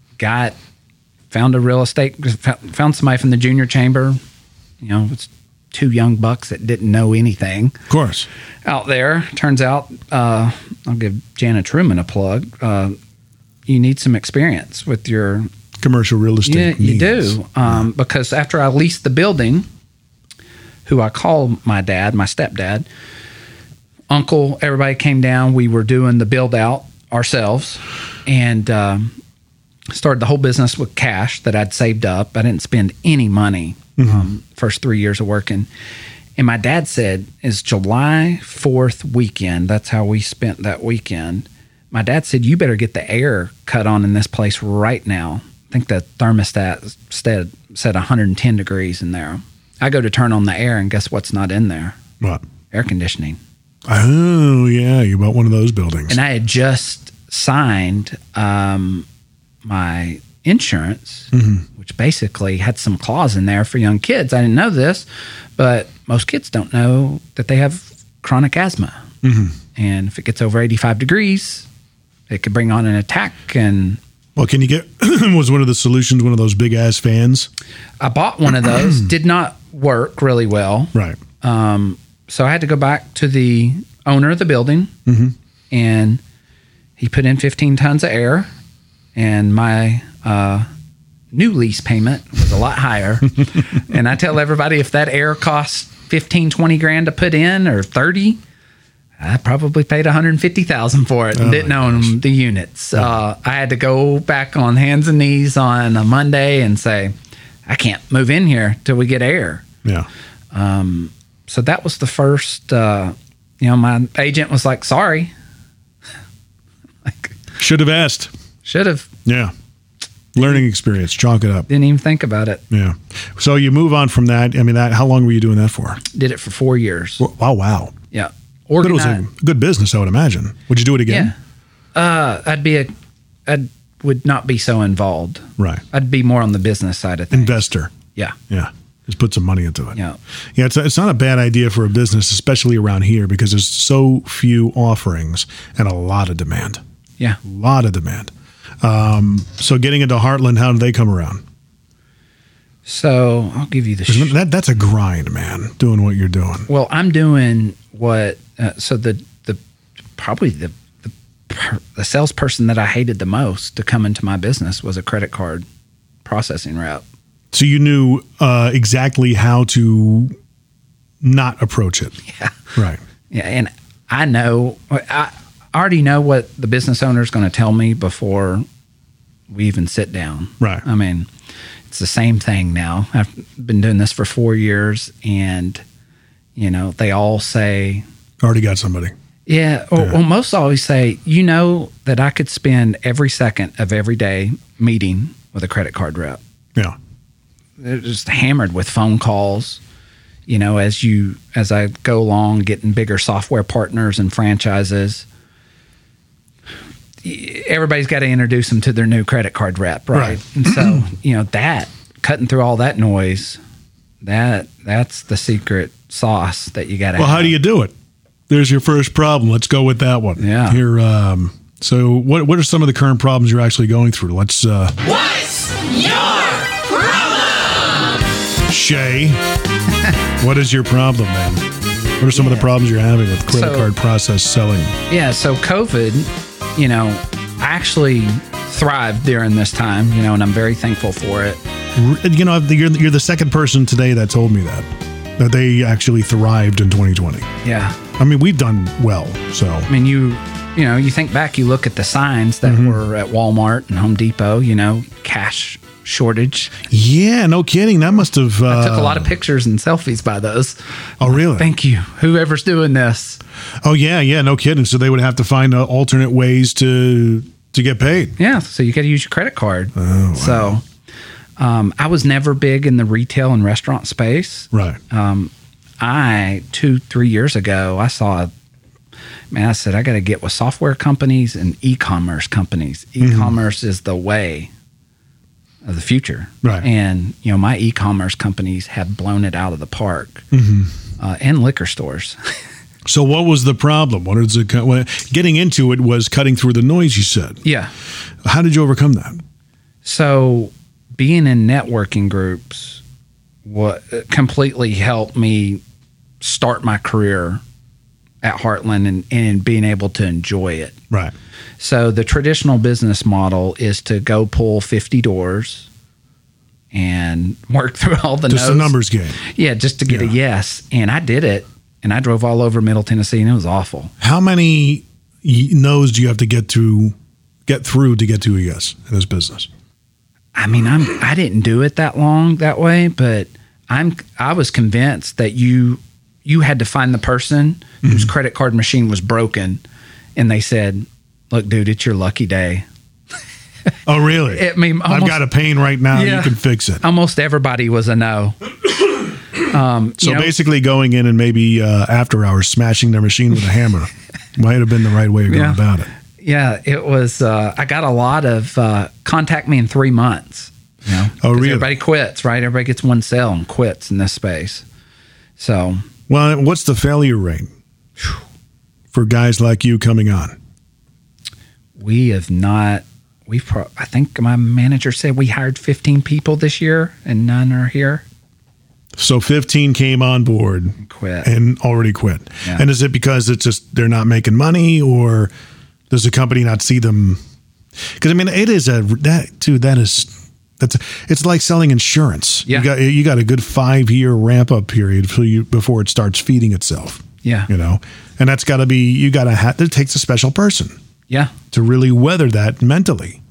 C: Found somebody from the junior chamber. It's two young bucks that didn't know anything.
B: Of course.
C: Out there. Turns out, I'll give Jana Truman a plug. You need some experience with your
B: commercial real estate.
C: Yeah, you do. Because after I leased the building, who I call my dad, my stepdad, uncle, everybody came down. We were doing the build out ourselves, and started the whole business with cash that I'd saved up. I didn't spend any money first 3 years of working. And my dad said, is July 4th weekend, that's how we spent that weekend, my dad said, you better get the air cut on in this place right now. I think the thermostat said 110 degrees in there. I go to turn on the air, and guess what's not in there?
B: What?
C: Air conditioning.
B: Oh, yeah. You bought one of those buildings.
C: And I had just signed my insurance, which basically had some clause in there for young kids. I didn't know this, but most kids don't know that they have chronic asthma. And if it gets over 85 degrees, it could bring on an attack. And
B: well, can you get, was one of the solutions one of those big ass fans?
C: I bought one of those. Did not work really well.
B: Right.
C: So I had to go back to the owner of the building, and he put in 15 tons of air, and my new lease payment was a lot higher. And I tell everybody, if that air costs 15, 20 grand to put in, or 30, I probably paid $150,000 for it and didn't own the units. I had to go back on hands and knees on a Monday and say, I can't move in here till we get air.
B: Yeah.
C: So that was the first, my agent was like, sorry.
B: Should have asked.
C: Should have.
B: Yeah. Learning experience. Chalk it up.
C: Didn't even think about it.
B: Yeah. So you move on from that. I mean, how long were you doing that for?
C: Did it for 4 years.
B: Oh, wow.
C: Yeah.
B: But it was a good business, I would imagine. Would you do it again?
C: Yeah. I would not be so involved.
B: Right.
C: I'd be more on the business side of things.
B: Investor.
C: Yeah.
B: Yeah. Just put some money into it.
C: Yeah.
B: Yeah. It's not a bad idea for a business, especially around here, because there's so few offerings and a lot of demand.
C: Yeah.
B: A lot of demand. So getting into Heartland, how did they come around?
C: So I'll give you the
B: that's a grind, man, doing what you're doing.
C: Well, I'm doing what so the probably the salesperson that I hated the most to come into my business was a credit card processing rep.
B: So you knew exactly how to not approach it.
C: Yeah.
B: Right.
C: Yeah, and I already know what the business owner is going to tell me before we even sit down.
B: Right.
C: I mean, it's the same thing now. I've been doing this for 4 years, and they all say,
B: already got somebody.
C: Yeah. Well, most always say, that I could spend every second of every day meeting with a credit card rep.
B: Yeah.
C: They're just hammered with phone calls. As I go along, getting bigger software partners and franchises, everybody's got to introduce them to their new credit card rep, right? And so, that cutting through all that noise, that's the secret sauce that you got to have.
B: Well, how do you do it? There's your first problem. Let's go with that one.
C: Yeah.
B: Here, so what are some of the current problems you're actually going through? Let's
D: What's your problem?
B: Shay, what is your problem, man? What are some of the problems you're having with credit card process selling?
C: Yeah, so COVID, I actually thrived during this time, and I'm very thankful for it.
B: You're the second person today that told me that they actually thrived in 2020.
C: Yeah.
B: I mean, we've done well, so.
C: I mean, you think back, you look at the signs that were at Walmart and Home Depot, cash shortage.
B: Yeah, no kidding. That must have...
C: I took a lot of pictures and selfies by those.
B: Oh, really?
C: Thank you. Whoever's doing this.
B: Oh, yeah, no kidding. So they would have to find alternate ways to get paid.
C: Yeah, so you got to use your credit card.
B: Oh, wow.
C: So I was never big in the retail and restaurant space.
B: Right.
C: 2-3 years ago, I said, I got to get with software companies and e-commerce companies. E-commerce is the way of the future.
B: Right.
C: And, my e-commerce companies have blown it out of the park, and liquor stores.
B: So what was the problem? Getting into it was cutting through the noise, you said.
C: Yeah.
B: How did you overcome that?
C: So being in networking groups completely helped me start my career at Heartland and being able to enjoy it.
B: Right.
C: So the traditional business model is to go pull 50 doors and work through all the
B: just
C: no's.
B: a numbers game.
C: Yeah, just to get a yes. And I did it. And I drove all over Middle Tennessee, and it was awful.
B: How many no's do you have to get through to get to a yes in this business?
C: I mean, I didn't do it that long that way, but I was convinced that you had to find the person whose credit card machine was broken, and they said, look, dude, it's your lucky day.
B: Oh, really?
C: I mean,
B: I've got a pain right now.
C: Yeah.
B: You can fix it.
C: Almost everybody was a no.
B: So basically going in and maybe after hours smashing their machine with a hammer might have been the right way of going about it.
C: Yeah, it was. I got a lot of contact me in 3 months. You know,
B: Oh, really?
C: Everybody quits, right? Everybody gets one sale and quits in this space. So,
B: Well, what's the failure rate for guys like you coming on?
C: we have not. I think my manager said we hired 15 people this year, and none are here.
B: So 15 came on board
C: Quit.
B: and already quit.
C: Yeah.
B: And is it because it's just they're not making money, or does the company not see them? Because I mean, it is it's like selling insurance.
C: Yeah.
B: You got a good 5-year ramp up period before it starts feeding itself.
C: Yeah.
B: You know, and that's got to be it takes a special person
C: Yeah.
B: to really weather that mentally.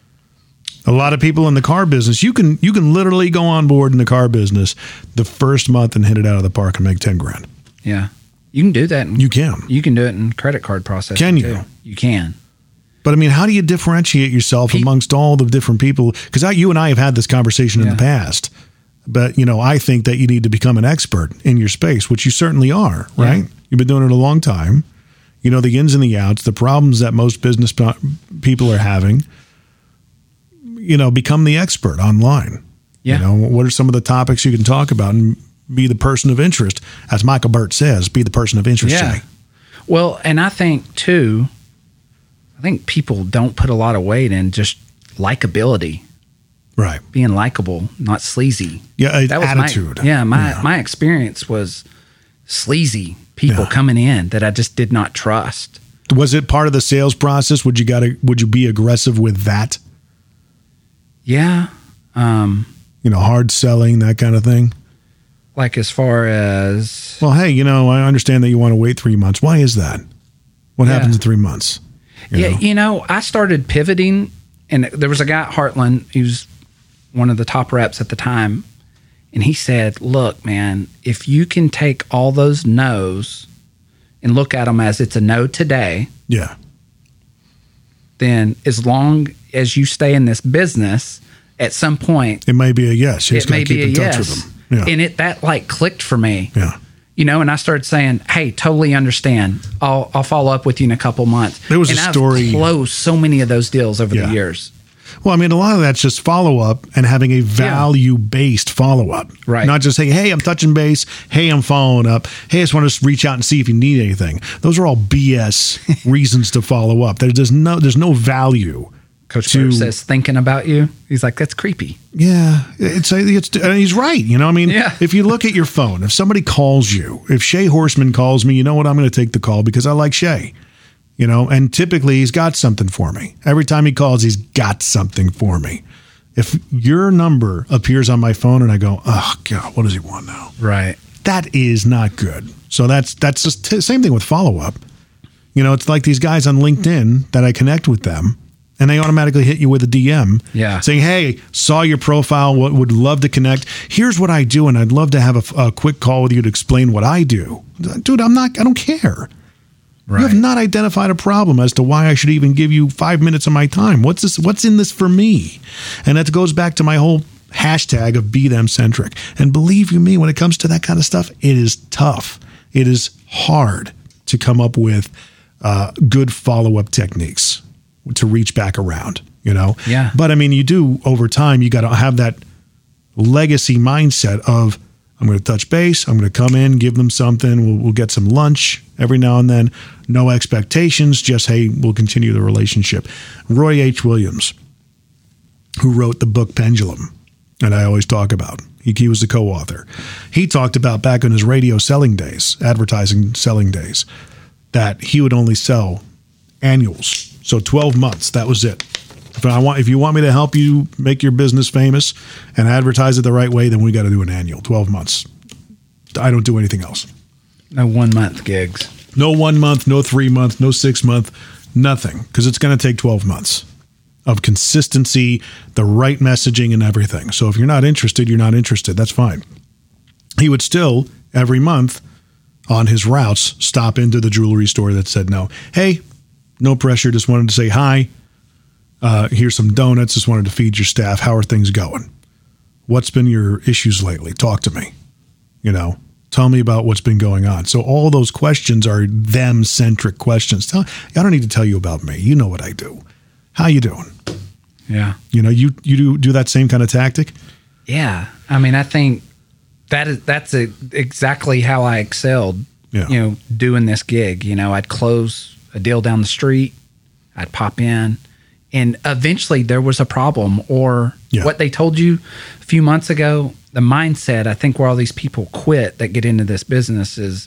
B: A lot of people in the car business, you can literally go on board in the car business the first month and hit it out of the park and make 10 grand.
C: Yeah. You can do that.
B: You can.
C: You can do it in credit card processing.
B: Can you?
C: Too. You can.
B: But I mean, how do you differentiate yourself amongst all the different people? Because you and I have had this conversation in the past. But, I think that you need to become an expert in your space, which you certainly are, right?
C: Yeah.
B: You've been doing it a long time. You know the ins and the outs, the problems that most business people are having. Become the expert online.
C: Yeah.
B: What are some of the topics you can talk about and be the person of interest? As Michael Burt says, be the person of interest.
C: Yeah.
B: Jay.
C: Well, and I think, too, people don't put a lot of weight in just likability.
B: Right.
C: Being likable, not sleazy.
B: Yeah,
C: that was
B: attitude.
C: My experience was sleazy people coming in that I just did not trust.
B: Was it part of the sales process? Would you be aggressive with that?
C: Yeah.
B: Hard selling, that kind of thing.
C: Like as far as,
B: well, hey, I understand that you want to wait 3 months. Why is that? What happens in 3 months? You know?
C: I started pivoting, and there was a guy at Heartland, he was one of the top reps at the time, and he said, look, man, if you can take all those no's and look at them as it's a no today,
B: yeah,
C: then as long as you stay in this business, at some point
B: it may be a yes. You just
C: it may
B: keep
C: be a
B: in touch
C: yes.
B: with them. Yeah.
C: And that like clicked for me.
B: Yeah.
C: And I started saying, hey, totally understand. I'll follow up with you in a couple months.
B: There was
C: and
B: a story.
C: I've closed so many of those deals over the years.
B: Well, I mean, a lot of that's just follow up and having a value based follow up.
C: Right.
B: Not just saying, hey, I'm touching base. Hey, I'm following up. Hey, I just want to reach out and see if you need anything. Those are all BS reasons to follow up. There's no value.
C: Coach Burr says thinking about you. He's like, that's creepy.
B: Yeah, it's and he's right. I mean, if you look at your phone, if somebody calls you, if Shay Horseman calls me, you know what? I'm going to take the call because I like Shay. And typically he's got something for me. Every time he calls, he's got something for me. If your number appears on my phone and I go, oh God, what does he want now?
C: Right.
B: That is not good. So that's just same thing with follow up. It's like these guys on LinkedIn that I connect with them. And they automatically hit you with a DM saying, hey, saw your profile, would love to connect. Here's what I do, and I'd love to have a quick call with you to explain what I do. Dude, I don't care. Right. You have not identified a problem as to why I should even give you 5 minutes of my time. What's in this for me? And that goes back to my whole hashtag of be them centric. And believe you me, when it comes to that kind of stuff, it is tough. It is hard to come up with good follow-up techniques to reach back around,
C: Yeah.
B: But I mean, you do over time, you got to have that legacy mindset of, I'm going to touch base. I'm going to come in, give them something. We'll get some lunch every now and then. No expectations. Just, hey, we'll continue the relationship. Roy H. Williams, who wrote the book Pendulum, and I always talk about, he was the co-author. He talked about back in his radio selling days, advertising selling days, that he would only sell annuals. So 12 months, that was it. If you want me to help you make your business famous and advertise it the right way, then we got to do an annual, 12 months. I don't do anything else.
C: No 1 month gigs.
B: No 1 month, no 3 month, no 6 month, nothing. Because it's going to take 12 months of consistency, the right messaging and everything. So if you're not interested, you're not interested. That's fine. He would still, every month on his routes, stop into the jewelry store that said no. Hey, No pressure. Just wanted to say hi. Here's some donuts. Just wanted to feed your staff. How are things going? What's been your issues lately? Talk to me. Tell me about what's been going on. So all those questions are them-centric questions. I don't need to tell you about me. You know what I do. How you doing?
C: Yeah.
B: You do that same kind of tactic?
C: Yeah. I mean, I think that's exactly how I excelled, doing this gig. I'd close a deal down the street. I'd pop in. And eventually there was a problem, or what they told you a few months ago, the mindset, I think, where all these people quit that get into this business is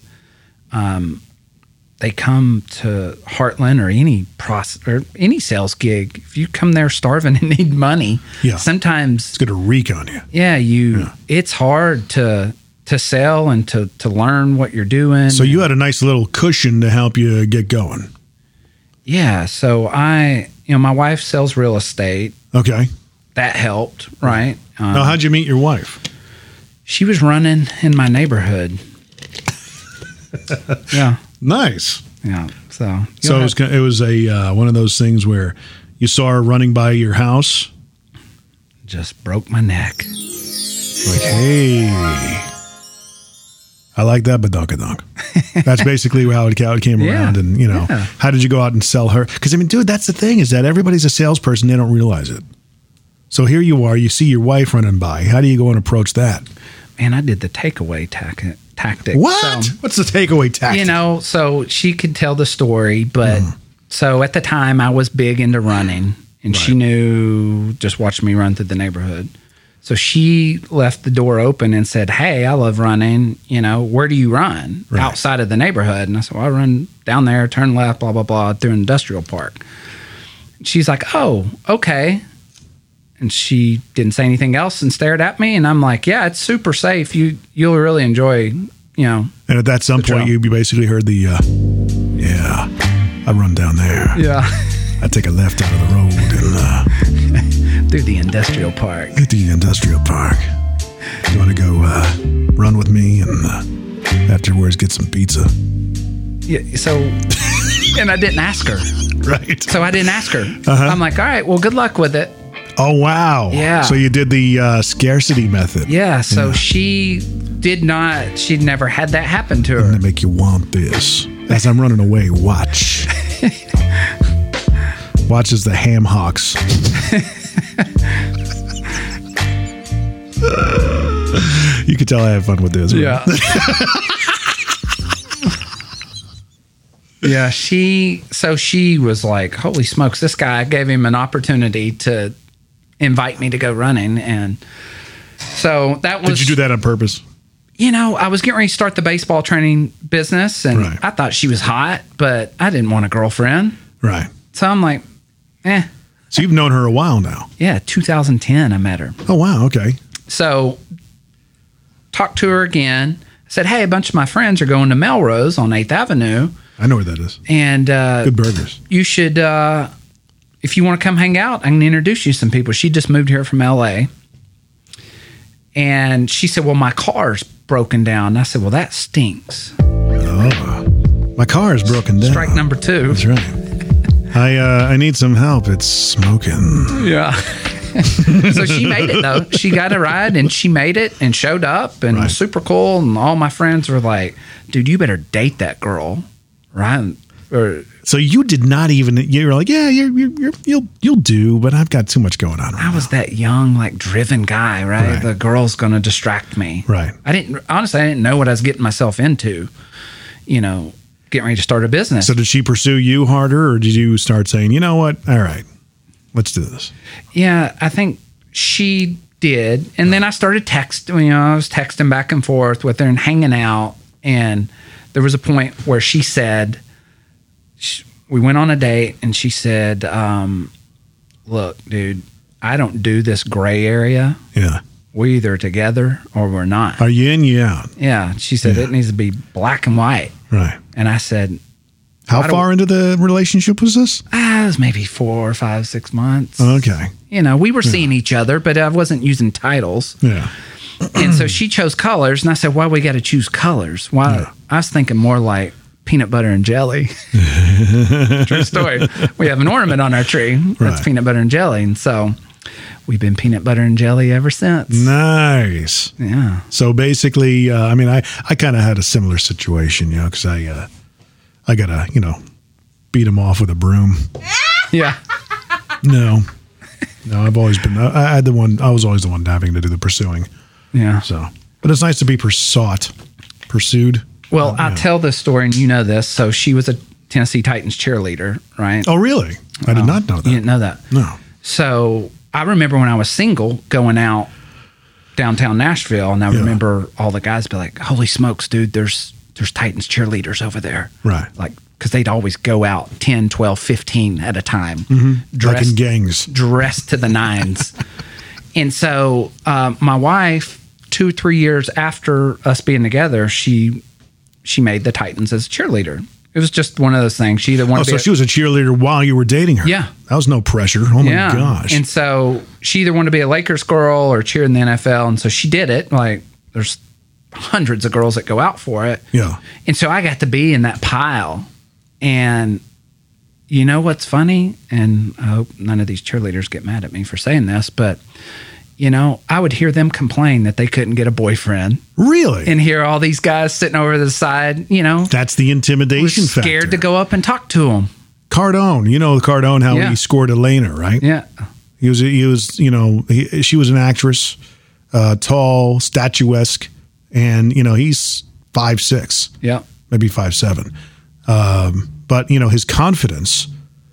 C: they come to Heartland or any sales gig. If you come there starving and need money, sometimes
B: it's going to reek on you.
C: Yeah, it's hard to sell and to learn what you're doing.
B: So you had a nice little cushion to help you get going.
C: Yeah, so my wife sells real estate.
B: Okay.
C: That helped, right?
B: Now, how'd you meet your wife?
C: She was running in my neighborhood. Yeah.
B: Nice.
C: Yeah. So
B: it was a one of those things where you saw her running by your house.
C: Just broke my neck.
B: Like, hey, I like that badunkadunk. That's basically how it came around. And, how did you go out and sell her? Because, dude, that's the thing, is that everybody's a salesperson. They don't realize it. So here you are. You see your wife running by. How do you go and approach that?
C: Man, I did the takeaway tactic.
B: What?
C: So,
B: what's the takeaway tactic?
C: So she could tell the story, but so at the time I was big into running, and she knew, just watched me run through the neighborhood. So she left the door open and said, "Hey, I love running. Where do you run?"
B: Right.
C: Outside of the neighborhood. And I said, "Well, I run down there, turn left, blah, blah, blah, through an industrial park." She's like, "Oh, okay." And she didn't say anything else and stared at me. And I'm like, "Yeah, it's super safe. You'll really enjoy,
B: And at that some point, you basically heard the, I run down there.
C: Yeah.
B: I take a left out of the road and
C: through the industrial park.
B: At the industrial park. You want to go run with me and afterwards get some pizza?"
C: Yeah. So, and I didn't ask her.
B: Right.
C: So I didn't ask her. I'm like, "All right, well, good luck with it."
B: Oh, wow.
C: Yeah.
B: So you did the scarcity method.
C: Yeah. So she'd never had that happen to her.
B: I'm going to make you want this. As I'm running away, watch. Watch as the ham hocks. You can tell I have fun with this. Right?
C: Yeah. Yeah. She was like, "Holy smokes, this guy," I gave him an opportunity to invite me to go running. And so that was.
B: Did you do that on purpose?
C: I was getting ready to start the baseball training business, and I thought she was hot, but I didn't want a girlfriend.
B: Right.
C: So I'm like,
B: So you've known her a while now.
C: Yeah, 2010 I met her.
B: Oh, wow. Okay.
C: So talked to her again. I said, "Hey, a bunch of my friends are going to Melrose on 8th Avenue.
B: I know where that is.
C: And
B: good burgers.
C: You should, if you want to come hang out, I can introduce you to some people." She just moved here from LA. And she said, "Well, my car's broken down." And I said, "Well, that stinks."
B: Oh, my car is broken down.
C: Strike number 2.
B: That's right. I need some help. It's smoking.
C: Yeah. So she made it, though. She got a ride, and she made it and showed up, and it was super cool. And all my friends were like, "Dude, you better date that girl." Right?
B: So you did not even, you were like, "Yeah, you'll do, but I've got too much going on right
C: I was
B: now."
C: that young, driven guy, right? The girl's going to distract me.
B: Right.
C: I didn't know what I was getting myself into, getting ready to start a business.
B: So did she pursue you harder, or did you start saying, "You know what? All right, let's do this"?
C: Yeah, I think she did. And then I started texting, I was texting back and forth with her and hanging out. And there was a point where she said, we went on a date, and she said, "Look, dude, I don't do this gray area.
B: Yeah.
C: We're either together or we're not.
B: Are you in, you out?"
C: Yeah. She said, "It needs to be black and white."
B: Right.
C: And I said,
B: "How far into the relationship was this?"
C: It was maybe 4, 5, 6 months.
B: Okay.
C: We were seeing each other, but I wasn't using titles.
B: Yeah.
C: And so she chose colors, and I said, "Why we got to choose colors?" Why?
B: Yeah.
C: I was thinking more like peanut butter and jelly. True story. We have an ornament on our tree that's
B: Right.
C: peanut butter and jelly. And so we've been peanut butter and jelly ever since.
B: Nice.
C: Yeah.
B: So basically, I mean, I kind of had a similar situation, you know, because I got to, you know, beat him off with a broom.
C: Yeah.
B: No, I've always been, I was always the one having to do the pursuing.
C: Yeah.
B: So, but it's nice to be pursued.
C: Well,
B: Yeah.
C: I'll tell this story, and you know this. So she was a Tennessee Titans cheerleader, right?
B: Oh, really? I did not know that.
C: You didn't know that?
B: No.
C: So I remember when I was single going out downtown Nashville, and I
B: Yeah.
C: remember all the guys be like, holy smokes, dude, there's Titans cheerleaders over there.
B: Right.
C: Like, because they'd always go out 10, 12, 15 at a time.
B: Mm-hmm. Like in gangs.
C: Dressed to the nines. And so my wife, 2-3 years after us being together, she made the Titans as a cheerleader. It was just one of those things. She either wanted
B: Oh,
C: to
B: so
C: be
B: she was a cheerleader while you were dating her.
C: Yeah.
B: That was no pressure. Oh, my gosh.
C: And so she either wanted to be a Lakers girl or cheer in the NFL. And so she did it. Like, there's hundreds of girls that go out for it.
B: Yeah.
C: And so I got to be in that pile. And you know what's funny? And I hope none of these cheerleaders get mad at me for saying this, but, you know, I would hear them complain that they couldn't get a boyfriend
B: Really?
C: and hear all these guys sitting over the side, you know,
B: That's the intimidation
C: was scared
B: factor.
C: to go up and talk to them.
B: Cardone, you know Cardone, how
C: Yeah.
B: he scored Elena, right?
C: Yeah.
B: He was, you know, she was an actress, tall, statuesque, and, you know, he's 5'6",
C: Yeah.
B: maybe 5'7". But, you know, his confidence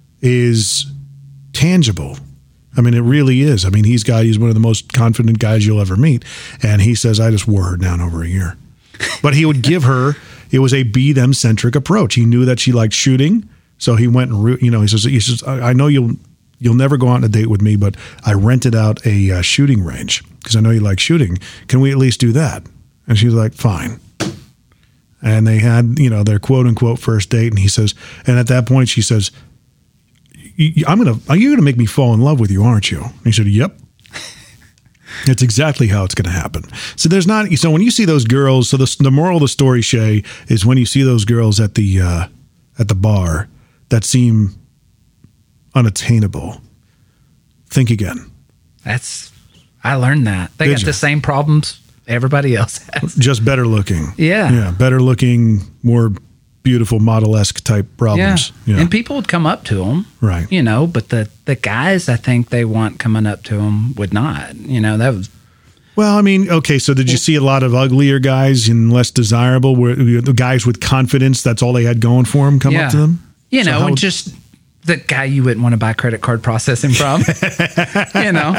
B: is tangible. I mean, it really is. I mean, he's one of the most confident guys you'll ever meet. And he says, I just wore her down over a year. But he would give her, it was a be them centric approach. He knew that she liked shooting. So he went and, you know, he says, I know you'll never go out on a date with me, but I rented out a shooting range because I know you like shooting. Can we at least do that? And she was like, fine. And they had, you know, their quote unquote first date. And he says, and at that point she says, you're going to make me fall in love with you, aren't you? And he said, yep. It's exactly how it's going to happen. So so when you see those girls, so the moral of the story, Shay, is when you see those girls at the bar that seem unattainable, think again.
C: I learned that. They
B: Did
C: got
B: you?
C: the same problems everybody else has.
B: Just better looking.
C: Yeah.
B: Yeah. Better looking, more beautiful model-esque type problems. Yeah.
C: And people would come up to them.
B: Right.
C: You know, but the guys I think they want coming up to them would not. You know, that was.
B: Well, I mean, okay, so did you see a lot of uglier guys and less desirable, where the guys with confidence, that's all they had going for them, come up to them?
C: You
B: So
C: know,
B: how
C: and
B: would-
C: just the guy you wouldn't want to buy credit card processing from. You know,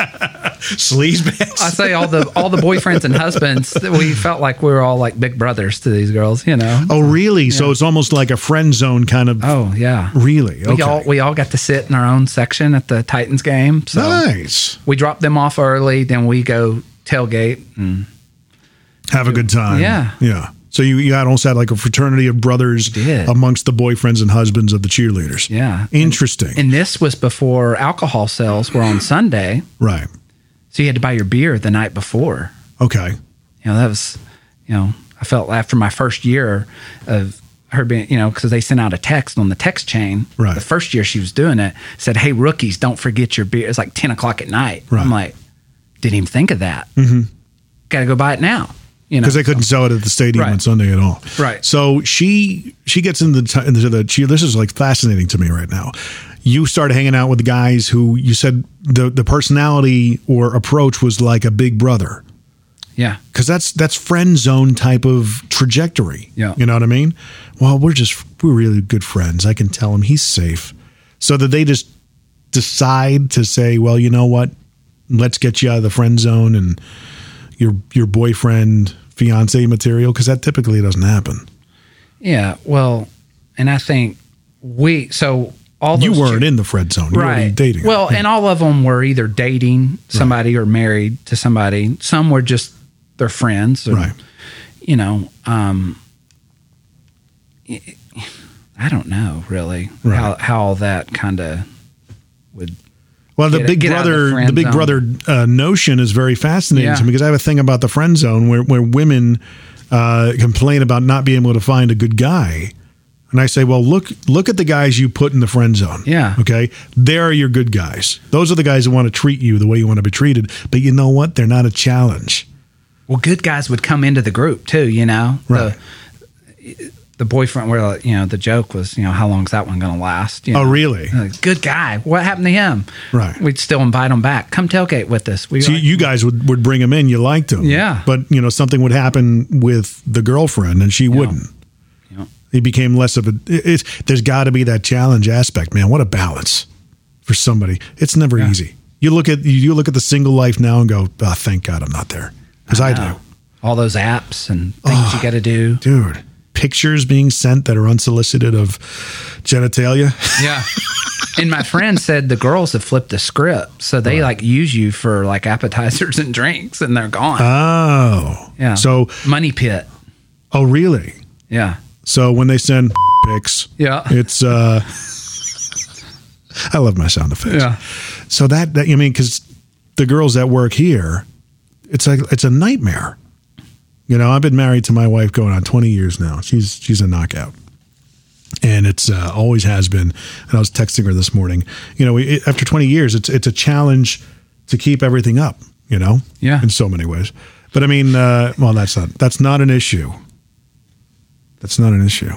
B: Sleazebags?
C: I say all the boyfriends and husbands that we felt like we were all like big brothers to these girls. You know.
B: Oh, really? So it's almost like a friend zone kind of.
C: Oh yeah.
B: Really? Okay.
C: We all got to sit in our own section at the Titans game. So
B: Nice.
C: we drop them off early, then we go tailgate and
B: Have a good time.
C: Yeah.
B: Yeah. So you almost had like a fraternity of brothers
C: did.
B: amongst the boyfriends and husbands of the cheerleaders.
C: yeah.
B: Interesting.
C: And this was before alcohol sales were on Sunday.
B: Right.
C: So you had to buy your beer the night before.
B: Okay.
C: You know, that was, you know, I felt after my first year of her being, you know, because they sent out a text on the text chain.
B: Right.
C: The first year she was doing it, said, hey, rookies, don't forget your beer. It's like 10 o'clock at night.
B: Right.
C: I'm like, didn't even think of that. Mm-hmm. Got to go buy it now. You know,
B: Because they couldn't sell it at the stadium
C: Right.
B: on Sunday at all.
C: Right.
B: So she gets into the cheer. This is like fascinating to me right now. You started hanging out with the guys who you said the personality or approach was like a big brother.
C: Yeah.
B: Because that's friend zone type of trajectory.
C: Yeah.
B: You know what I mean? Well, we're really good friends. I can tell him he's safe. So that they just decide to say, well, you know what? Let's get you out of the friend zone and your boyfriend, fiance material, because that typically doesn't happen.
C: Yeah. Well, and I think all those
B: You weren't in the friend zone. You were already dating.
C: Well,
B: her.
C: and all of them were either dating somebody or married to somebody. Some were just their friends. Or,
B: Right.
C: You know, I don't know really
B: Right.
C: how all that kind of would.
B: Well, the
C: Get out of the
B: big
C: friend
B: brother notion is very fascinating
C: Yeah.
B: to me because I have a thing about the friend zone where women complain about not being able to find a good guy. And I say, well, look at the guys you put in the friend zone.
C: Yeah.
B: Okay. They're your good guys. Those are the guys that want to treat you the way you want to be treated. But you know what? They're not a challenge.
C: Well, good guys would come into the group too, you know?
B: Right.
C: The boyfriend where, you know, the joke was, you know, how long is that one going to last? You know?
B: Oh, really?
C: Good guy. What happened to him?
B: Right.
C: We'd still invite him back. Come tailgate with us.
B: So you guys would bring him in. You liked him.
C: Yeah.
B: But, you know, something would happen with the girlfriend and she wouldn't.
C: Yeah.
B: He became less of a. There's got to be that challenge aspect, man. What a balance for somebody. It's never easy. You look at the single life now and go, oh, thank God I'm not there, because I do.
C: All those apps and things you got to do,
B: dude. Pictures being sent that are unsolicited of genitalia.
C: Yeah. And my friend said the girls have flipped the script, so they like use you for like appetizers and drinks, and they're gone.
B: Oh,
C: yeah.
B: So
C: money pit.
B: Oh, really?
C: Yeah.
B: So when they send pics, it's I love my sound effects.
C: Yeah.
B: So that I mean, because the girls that work here, it's a nightmare. You know, I've been married to my wife going on 20 years now. She's a knockout, and it's always has been. And I was texting her this morning. You know, after 20 years, it's a challenge to keep everything up. You know, in so many ways. But I mean, well, that's not an issue. That's not an issue.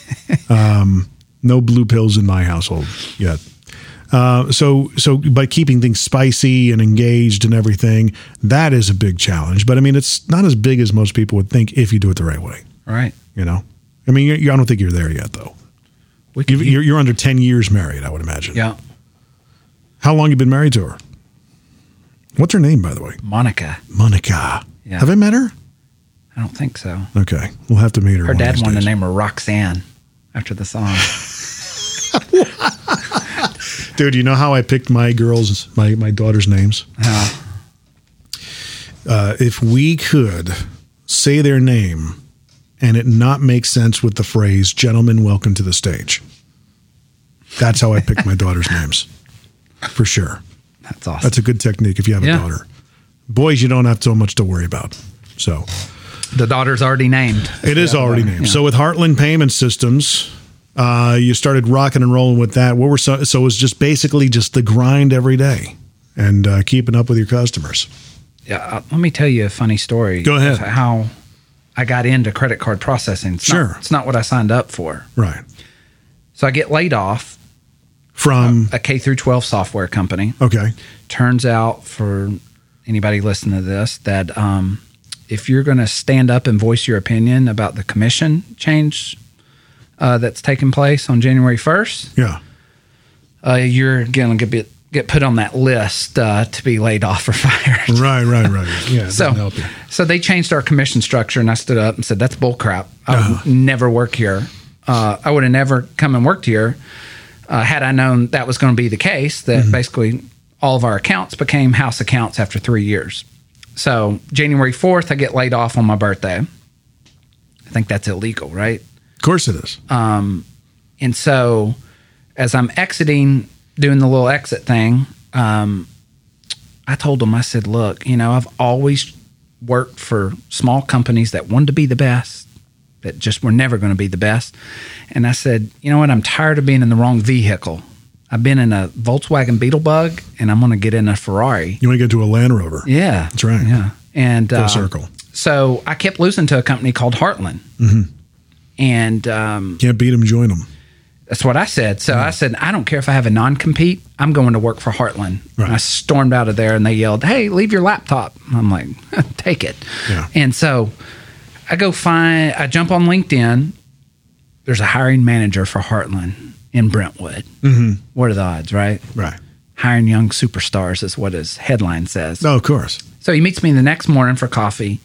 B: No blue pills in my household yet. So by keeping things spicy and engaged and everything, that is a big challenge. But I mean, it's not as big as most people would think if you do it the right way.
C: Right.
B: You know, I mean, I don't think you're there yet, though. You're under 10 years married, I would imagine.
C: Yeah.
B: How long you been married to her? What's her name, by the way?
C: Monica.
B: Yeah. Have I met her?
C: I don't think so.
B: Okay. We'll have to meet her.
C: Her dad wanted to name her Roxanne after the song.
B: Dude, you know how I picked my daughter's names?
C: How?
B: If we could say their name and it not make sense with the phrase, gentlemen, welcome to the stage. That's how I picked my daughter's names. For sure.
C: That's awesome.
B: That's a good technique if you have a daughter. Boys, you don't have so much to worry about. So
C: the daughter's already named.
B: It is already named. Yeah. So with Heartland Payment Systems, you started rocking and rolling with that. So it was just basically just the grind every day and keeping up with your customers.
C: Yeah. Let me tell you a funny story.
B: Go ahead.
C: How I got into credit card processing. It's not what I signed up for.
B: Right.
C: So I get laid off
B: from
C: a K through 12 software company.
B: Okay.
C: Turns out, for anybody listening to this, that if you're going to stand up and voice your opinion about the commission change that's taking place on January 1st, you're going to get put on that list to be laid off or fired.
B: Right. Yeah.
C: So they changed our commission structure, and I stood up and said, "That's bull crap. I would never work here. I would have never come and worked here had I known that was going to be the case. That basically all of our accounts became house accounts after 3 years." So January 4th, I get laid off on my birthday. I think that's illegal, right?
B: Of course it is.
C: And so as I'm exiting, doing the little exit thing, I told them, I said, look, you know, I've always worked for small companies that wanted to be the best, that just were never going to be the best. And I said, you know what? I'm tired of being in the wrong vehicle. I've been in a Volkswagen Beetlebug, and I'm going to get in a Ferrari.
B: You want to get to a Land Rover.
C: Yeah.
B: That's right.
C: Yeah. And
B: full circle.
C: So I kept losing to a company called Heartland.
B: Mm-hmm.
C: And
B: can't beat them, join them.
C: That's what I said. So I said, I don't care if I have a non-compete. I'm going to work for Heartland. Right. And I stormed out of there, and they yelled, "Hey, leave your laptop." I'm like, take it.
B: Yeah.
C: And so I jump on LinkedIn. There's a hiring manager for Heartland in Brentwood. Mm-hmm. What are the odds, right?
B: Right.
C: Hiring young superstars is what his headline says.
B: Oh, of course.
C: So he meets me the next morning for coffee.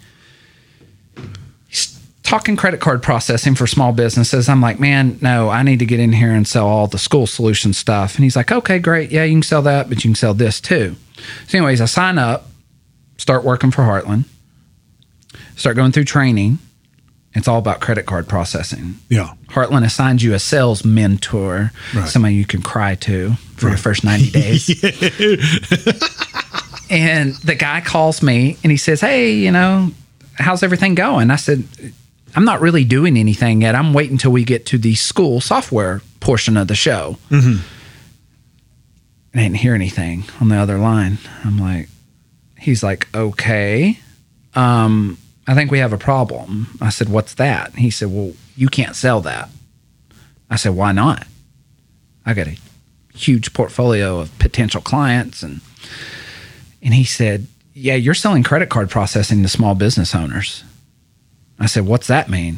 C: He's talking credit card processing for small businesses. I'm like, man, no, I need to get in here and sell all the school solution stuff. And he's like, okay, great. Yeah, you can sell that, but you can sell this too. So anyways, I sign up, start working for Heartland, start going through training. It's all about credit card processing.
B: Yeah.
C: Heartland assigns you a sales mentor, somebody you can cry to for your first 90 days. And the guy calls me and he says, "Hey, you know, how's everything going?" I said, I'm not really doing anything yet. I'm waiting till we get to the school software portion of the show. And I didn't hear anything on the other line. I'm like, he's like, okay, I think we have a problem. I said, what's that? He said, well, you can't sell that. I said, why not? I got a huge portfolio of potential clients. And he said, yeah, you're selling credit card processing to small business owners. I said, what's that mean?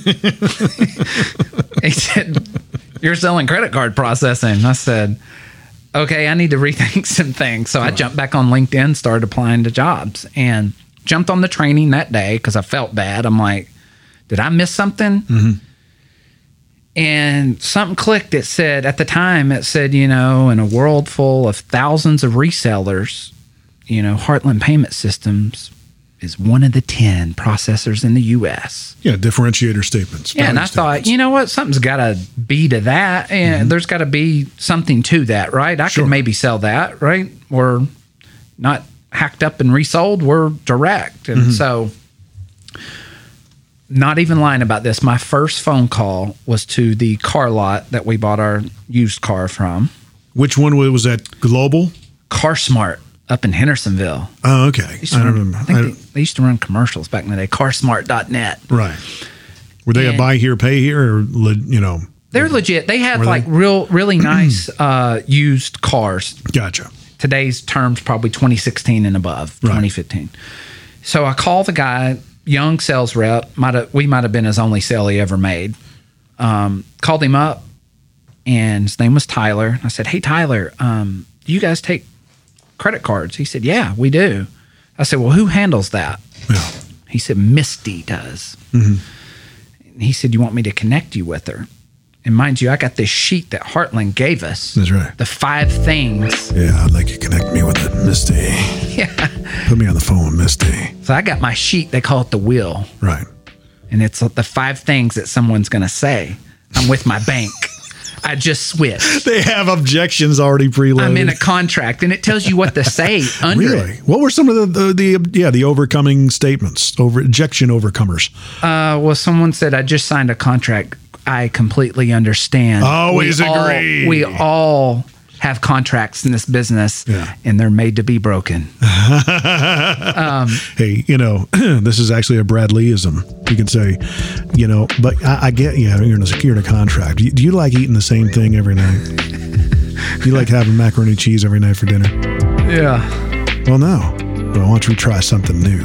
C: He said, you're selling credit card processing. I said, okay, I need to rethink some things. So I jumped back on LinkedIn, started applying to jobs, and jumped on the training that day because I felt bad. I'm like, did I miss something? And something clicked. It said, at the time, it said, in a world full of thousands of resellers, Heartland Payment Systems is one of the 10 processors in the U.S.
B: Yeah, differentiator statements.
C: Yeah, and I thought, you know what? Something's got to be to that. And there's got to be something to that, right? I could maybe sell that, right? We're not hacked up and resold. We're direct. And so, not even lying about this, my first phone call was to the car lot that we bought our used car from.
B: Which one was that? Global?
C: CarSmart up in Hendersonville.
B: Oh, okay. I don't remember.
C: I think they used to run commercials back in the day. CarSmart.net.
B: Right. Were they a buy here, pay here, or
C: They're legit. They had really nice used cars.
B: Gotcha.
C: Today's terms probably 2016 and above, 2015. So I call the guy, young sales rep. We might have been his only sale he ever made. Called him up, and his name was Tyler. I said, hey, Tyler, do you guys take credit cards? He said, yeah, we do. I said, well, who handles that?
B: Yeah.
C: He said, Misty does. And he said, you want me to connect you with her? And mind you, I got this sheet that Heartland gave us.
B: That's right.
C: The 5 things.
B: Yeah, I'd like you to connect me with it, Misty.
C: Yeah.
B: Put me on the phone, Misty.
C: So I got my sheet. They call it the wheel.
B: Right.
C: And it's the 5 things that someone's going to say. I'm with my bank. I just switched.
B: They have objections already preloaded.
C: I'm in a contract, and it tells you what to say under
B: really?
C: it.
B: What were some of the overcoming statements, objection overcomers?
C: Well, someone said, I just signed a contract. I completely understand.
B: Always agree.
C: We all have contracts in this business, and they're made to be broken.
B: Hey, this is actually a Brad Lee-ism. You can say, but I get, you're in a contract. Do you like eating the same thing every night? You like having macaroni and cheese every night for dinner?
C: Yeah.
B: Well, no. But I want you to try something new.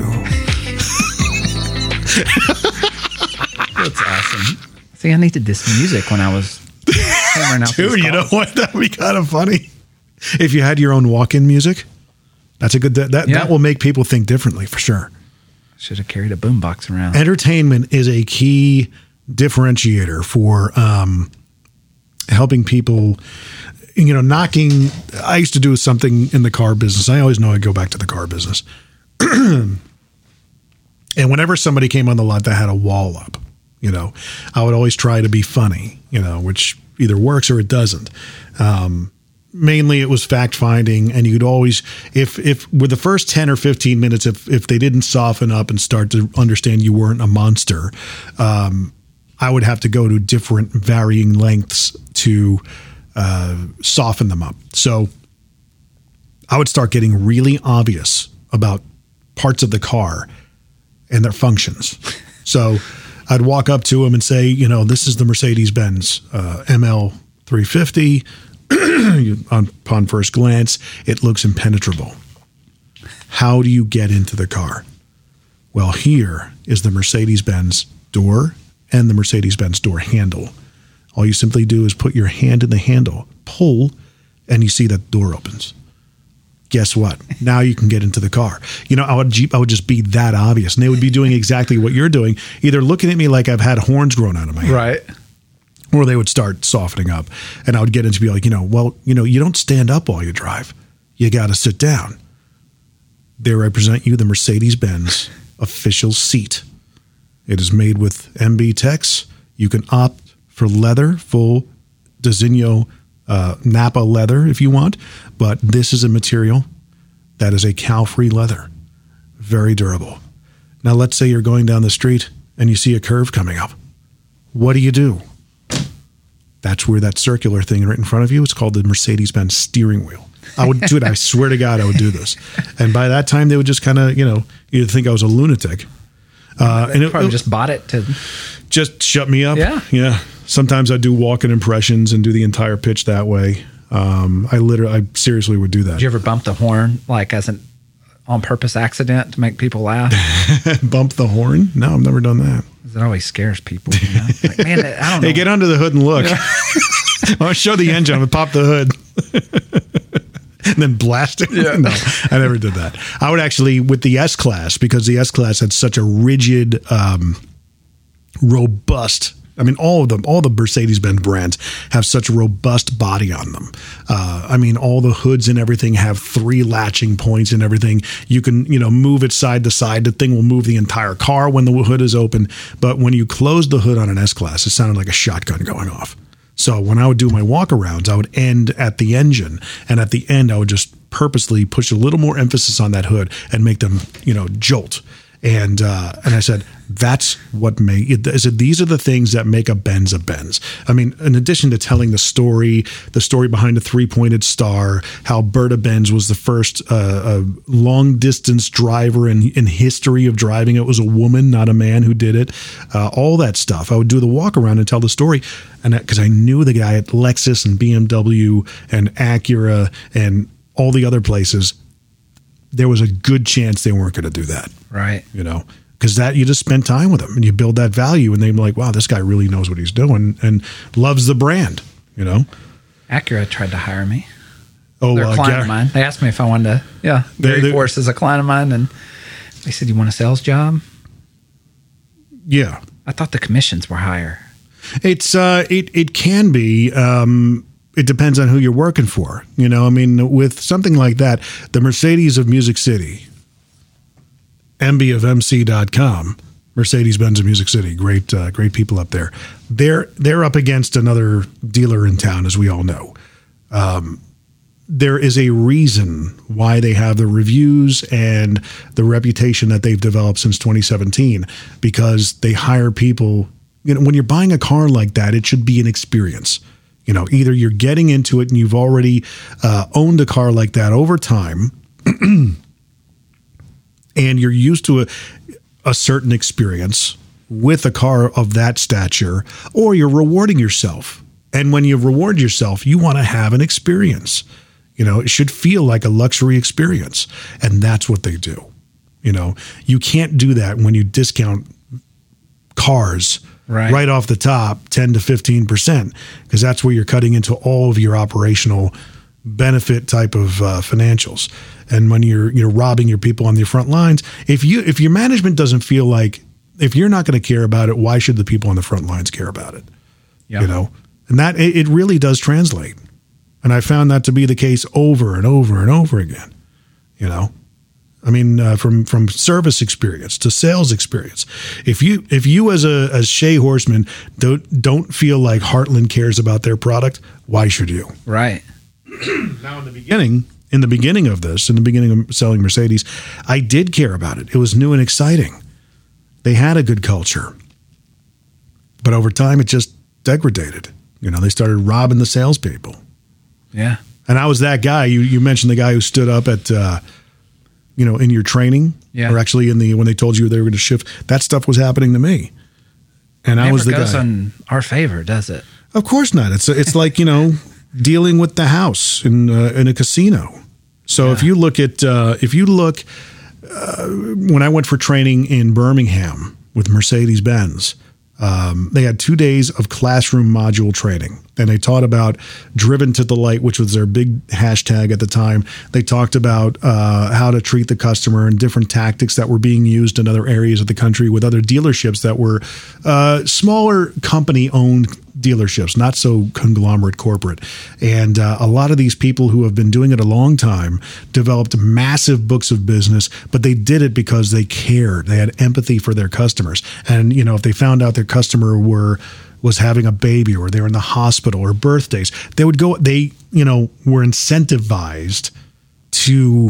C: That's awesome. See, I needed this music when I was hammering out
B: Dude, you know what? That would be kind of funny. If you had your own walk-in music, that's a good, that will make people think differently for sure.
C: Should have carried a boombox around.
B: Entertainment is a key differentiator for helping people, knocking. I used to do something in the car business. I always know I go back to the car business. And whenever somebody came on the lot that had a wall up, I would always try to be funny, which either works or it doesn't. Mainly it was fact finding, and you'd always, if with the first 10 or 15 minutes, if they didn't soften up and start to understand you weren't a monster, I would have to go to different varying lengths to soften them up. So I would start getting really obvious about parts of the car and their functions. So I'd walk up to them and say, this is the Mercedes-Benz ML 350. Upon first glance, it looks impenetrable. How do you get into the car? Well, here is the Mercedes-Benz door and the Mercedes-Benz door handle. All you simply do is put your hand in the handle, pull, and you see that door opens. Guess what? Now you can get into the car. I would just be that obvious. And they would be doing exactly what you're doing, either looking at me like I've had horns grown out of my head.
C: Right.
B: Or they would start softening up. And I would get into be like, you don't stand up while you drive. You got to sit down. There I present you the Mercedes-Benz official seat. It is made with MB Tex. You can opt for leather, full Designo Napa leather if you want, but this is a material that is a cow-free leather, very durable. Now let's say you're going down the street and you see a curve coming up. What do? That's where that circular thing right in front of you, it's called the Mercedes-Benz steering wheel. I would do it. I swear to God, I would do this. And by that time, they would just kind of, you'd think I was a lunatic.
C: And it probably just bought it to
B: just shut me up.
C: Yeah.
B: Sometimes I do walk-in impressions and do the entire pitch that way. I seriously would do that.
C: Did you ever bump the horn like as an on purpose accident to make people laugh?
B: Bump the horn? No, I've never done that.
C: It always scares people. Like, man, I don't know.
B: Hey, get under the hood and look. Yeah. I'll show the engine. I'm going to pop the hood. And then blast it. Yeah. No, I never did that. I would actually, with the S-Class, because the S-Class had such a rigid, robust, all the Mercedes-Benz brands have such a robust body on them. All the hoods and everything have 3 latching points and everything. You can, move it side to side. The thing will move the entire car when the hood is open. But when you close the hood on an S-Class, it sounded like a shotgun going off. So when I would do my walk-arounds, I would end at the engine. And at the end, I would just purposely push a little more emphasis on that hood and make them, jolt. And I said, that's what these are the things that make a Benz a Benz. In addition to telling the story behind the 3-pointed star, how Berta Benz was the first long distance driver in history of driving. It was a woman, not a man, who did it. All that stuff. I would do the walk around and tell the story. And because I knew the guy at Lexus and BMW and Acura and all the other places, there was a good chance they weren't going to do that.
C: Right.
B: Because you just spend time with them and you build that value and they're like, wow, this guy really knows what he's doing and loves the brand,
C: Acura tried to hire me.
B: Oh,
C: they're a client of mine. They asked me if I wanted to, Gary Force is a client of mine. And they said, you want a sales job?
B: Yeah.
C: I thought the commissions were higher.
B: It can be, it depends on who you're working for. With something like that, the Mercedes of Music City, MB of MC.com, Mercedes-Benz of Music City, great people up there. They're up against another dealer in town, as we all know. There is a reason why they have the reviews and the reputation that they've developed since 2017, because they hire people. When you're buying a car like that, it should be an experience. Either you're getting into it and you've already owned a car like that over time and you're used to a certain experience with a car of that stature, or you're rewarding yourself. And when you reward yourself, you want to have an experience. It should feel like a luxury experience. And that's what they do. You can't do that when you discount cars right off the top, 10 to 15%, because that's where you're cutting into all of your operational benefit type of financials. And when you're robbing your people on the front lines, if your management doesn't feel like, if you're not going to care about it, why should the people on the front lines care about it? Yeah. And that it really does translate. And I found that to be the case over and over and over again. From service experience to sales experience. If you as Shea Horseman don't feel like Heartland cares about their product, why should you?
C: Right.
B: Now in the beginning of selling Mercedes, I did care about it. It was new and exciting. They had a good culture. But over time it just degraded. They started robbing the salespeople.
C: Yeah.
B: And I was that guy. You mentioned the guy who stood up at in your training, or actually when they told you they were going to shift, that stuff was happening to me. And I was the guy. It never goes
C: in our favor, does it?
B: Of course not. It's like, dealing with the house in a casino. So if you look when I went for training in Birmingham with Mercedes-Benz, they had 2 days of classroom module training. And they taught about Driven to the Light, which was their big hashtag at the time. They talked about how to treat the customer and different tactics that were being used in other areas of the country with other dealerships that were smaller company-owned dealerships, not so conglomerate corporate. And a lot of these people who have been doing it a long time developed massive books of business, but they did it because they cared. They had empathy for their customers. And, if they found out their customer was having a baby or they were in the hospital or birthdays, they were incentivized to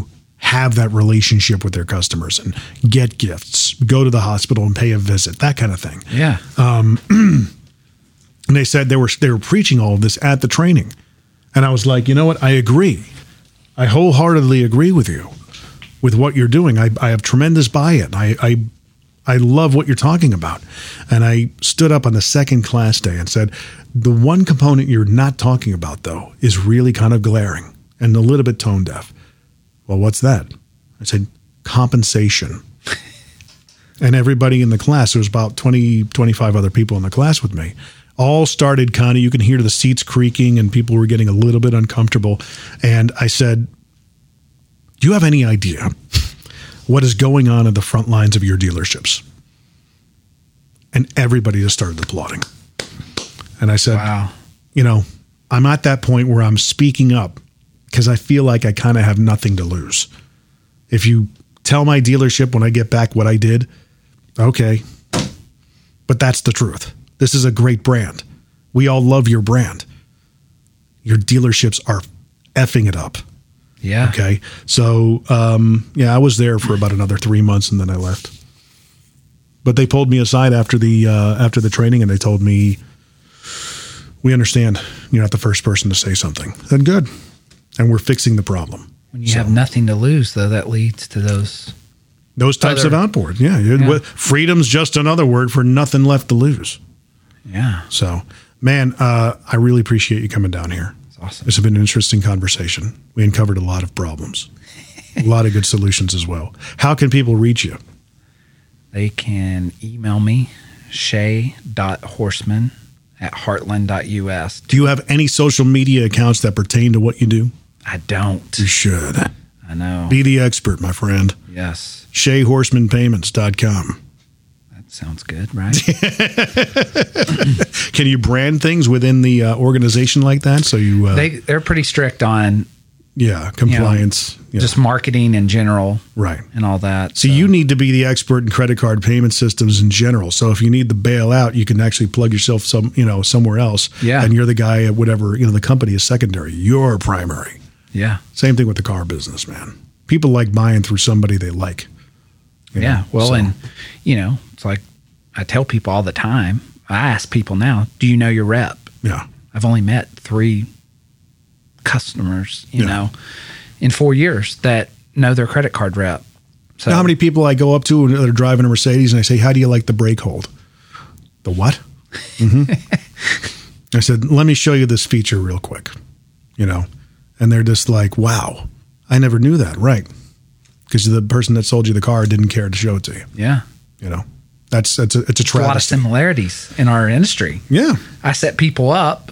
B: have that relationship with their customers and get gifts, go to the hospital and pay a visit, that kind of thing.
C: Yeah.
B: And they said they were preaching all of this at the training. And I was like, you know what? I agree. I wholeheartedly agree with you with what you're doing. I have tremendous buy-in. I love what you're talking about. And I stood up on the second class day and said, the one component you're not talking about, though, is really kind of glaring and a little bit tone deaf. Well, what's that? I said, compensation. And everybody in the class, there was about 20, 25 other people in the class with me, all started kind of, you can hear the seats creaking and people were getting a little bit uncomfortable. And I said, do you have any idea what is going on at the front lines of your dealerships? And everybody just started applauding. And I said,
C: wow.
B: You know, I'm at that point where I'm speaking up because I feel like I kind of have nothing to lose. If you tell my dealership when I get back what I did, okay. But that's the truth. This is a great brand. We all love your brand. Your dealerships are effing it up.
C: Yeah.
B: Okay. So, I was there for about another 3 months and then I left. But they pulled me aside after the training and they told me, we understand you're not the first person to say something. Then good. And we're fixing the problem.
C: When you have nothing to lose, though, that leads to those
B: types of outboard. Yeah. Freedom's just another word for nothing left to lose.
C: Yeah.
B: So, man, I really appreciate you coming down here.
C: It's awesome.
B: It's been an interesting conversation. We uncovered a lot of problems, a lot of good solutions as well. How can people reach you?
C: They can email me, shay.horseman@heartland.us.
B: Do you have any social media accounts that pertain to what you do?
C: I don't.
B: You should.
C: I know.
B: Be the expert, my friend.
C: Yes.
B: ShayHorsemanPayments.com.
C: That sounds good, right?
B: Can you brand things within the organization like that? So you
C: they're pretty strict on
B: compliance,
C: just marketing in general,
B: right,
C: and all that.
B: So you need to be the expert in credit card payment systems in general. So if you need the bailout, you can actually plug yourself somewhere else.
C: Yeah,
B: and you're the guy at whatever the company is secondary. You're primary.
C: Yeah.
B: Same thing with the car business, man. People like buying through somebody they like.
C: Yeah. Well, and it's like I tell people all the time. I ask people now, do you know your rep?
B: Yeah.
C: I've only met 3 customers, in 4 years that know their credit card rep. So
B: how many people I go up to that are driving a Mercedes and I say, how do you like the brake hold? The what? Mm-hmm. I said, let me show you this feature real quick, and they're just like, wow, I never knew that. Right. Because the person that sold you the car didn't care to show it to you.
C: Yeah.
B: It's a travesty.
C: A lot of similarities in our industry.
B: Yeah.
C: I set people up,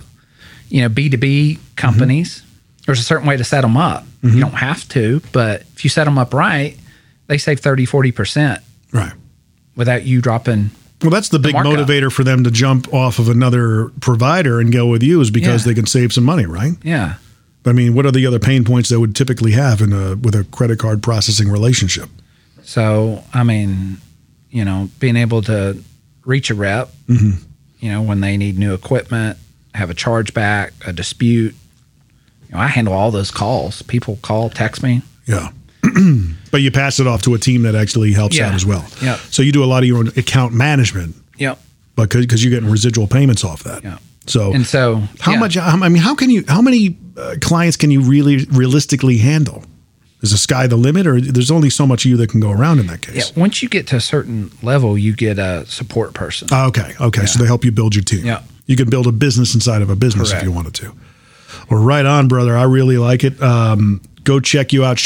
C: B2B companies. Mm-hmm. There's a certain way to set them up. Mm-hmm. You don't have to, but if you set them up right, they save 30-40%.
B: Right.
C: Without you dropping.
B: Well, that's the big motivator for them to jump off of another provider and go with you is because they can save some money, right?
C: Yeah.
B: I mean, what are the other pain points they would typically have with a credit card processing relationship?
C: So, I mean, being able to reach a rep,
B: mm-hmm.
C: When they need new equipment, have a chargeback, a dispute. I handle all those calls. People call, text me.
B: Yeah. But you pass it off to a team that actually helps out as well.
C: Yeah.
B: So you do a lot of your own account management.
C: Yep.
B: But because you're getting residual payments off that.
C: Yeah.
B: So
C: how
B: much? I mean, how many clients can you really realistically handle? Is the sky the limit, or there's only so much of you that can go around in that case?
C: Yeah. Once you get to a certain level, you get a support person.
B: Okay. Yeah. So they help you build your team.
C: Yeah.
B: You can build a business inside of a business if you wanted to. Well, right on, brother. I really like it. Go check you out,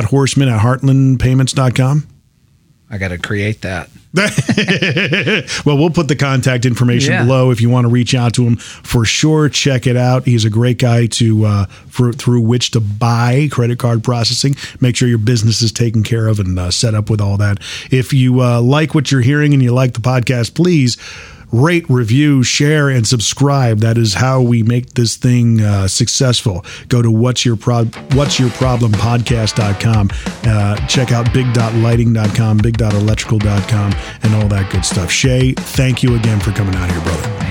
B: shay.horseman@heartlandpayments.com.
C: I got to create that.
B: Well, we'll put the contact information below if you want to reach out to him. For sure, check it out. He's a great guy through which to buy credit card processing. Make sure your business is taken care of and set up with all that. If you like what you're hearing and you like the podcast, please rate, review, share, and subscribe. That is how we make this thing successful. Go to whatsyourproblempodcast.com. Check out big.lighting.com, big.electrical.com, and all that good stuff. Shay, thank you again for coming out here, brother.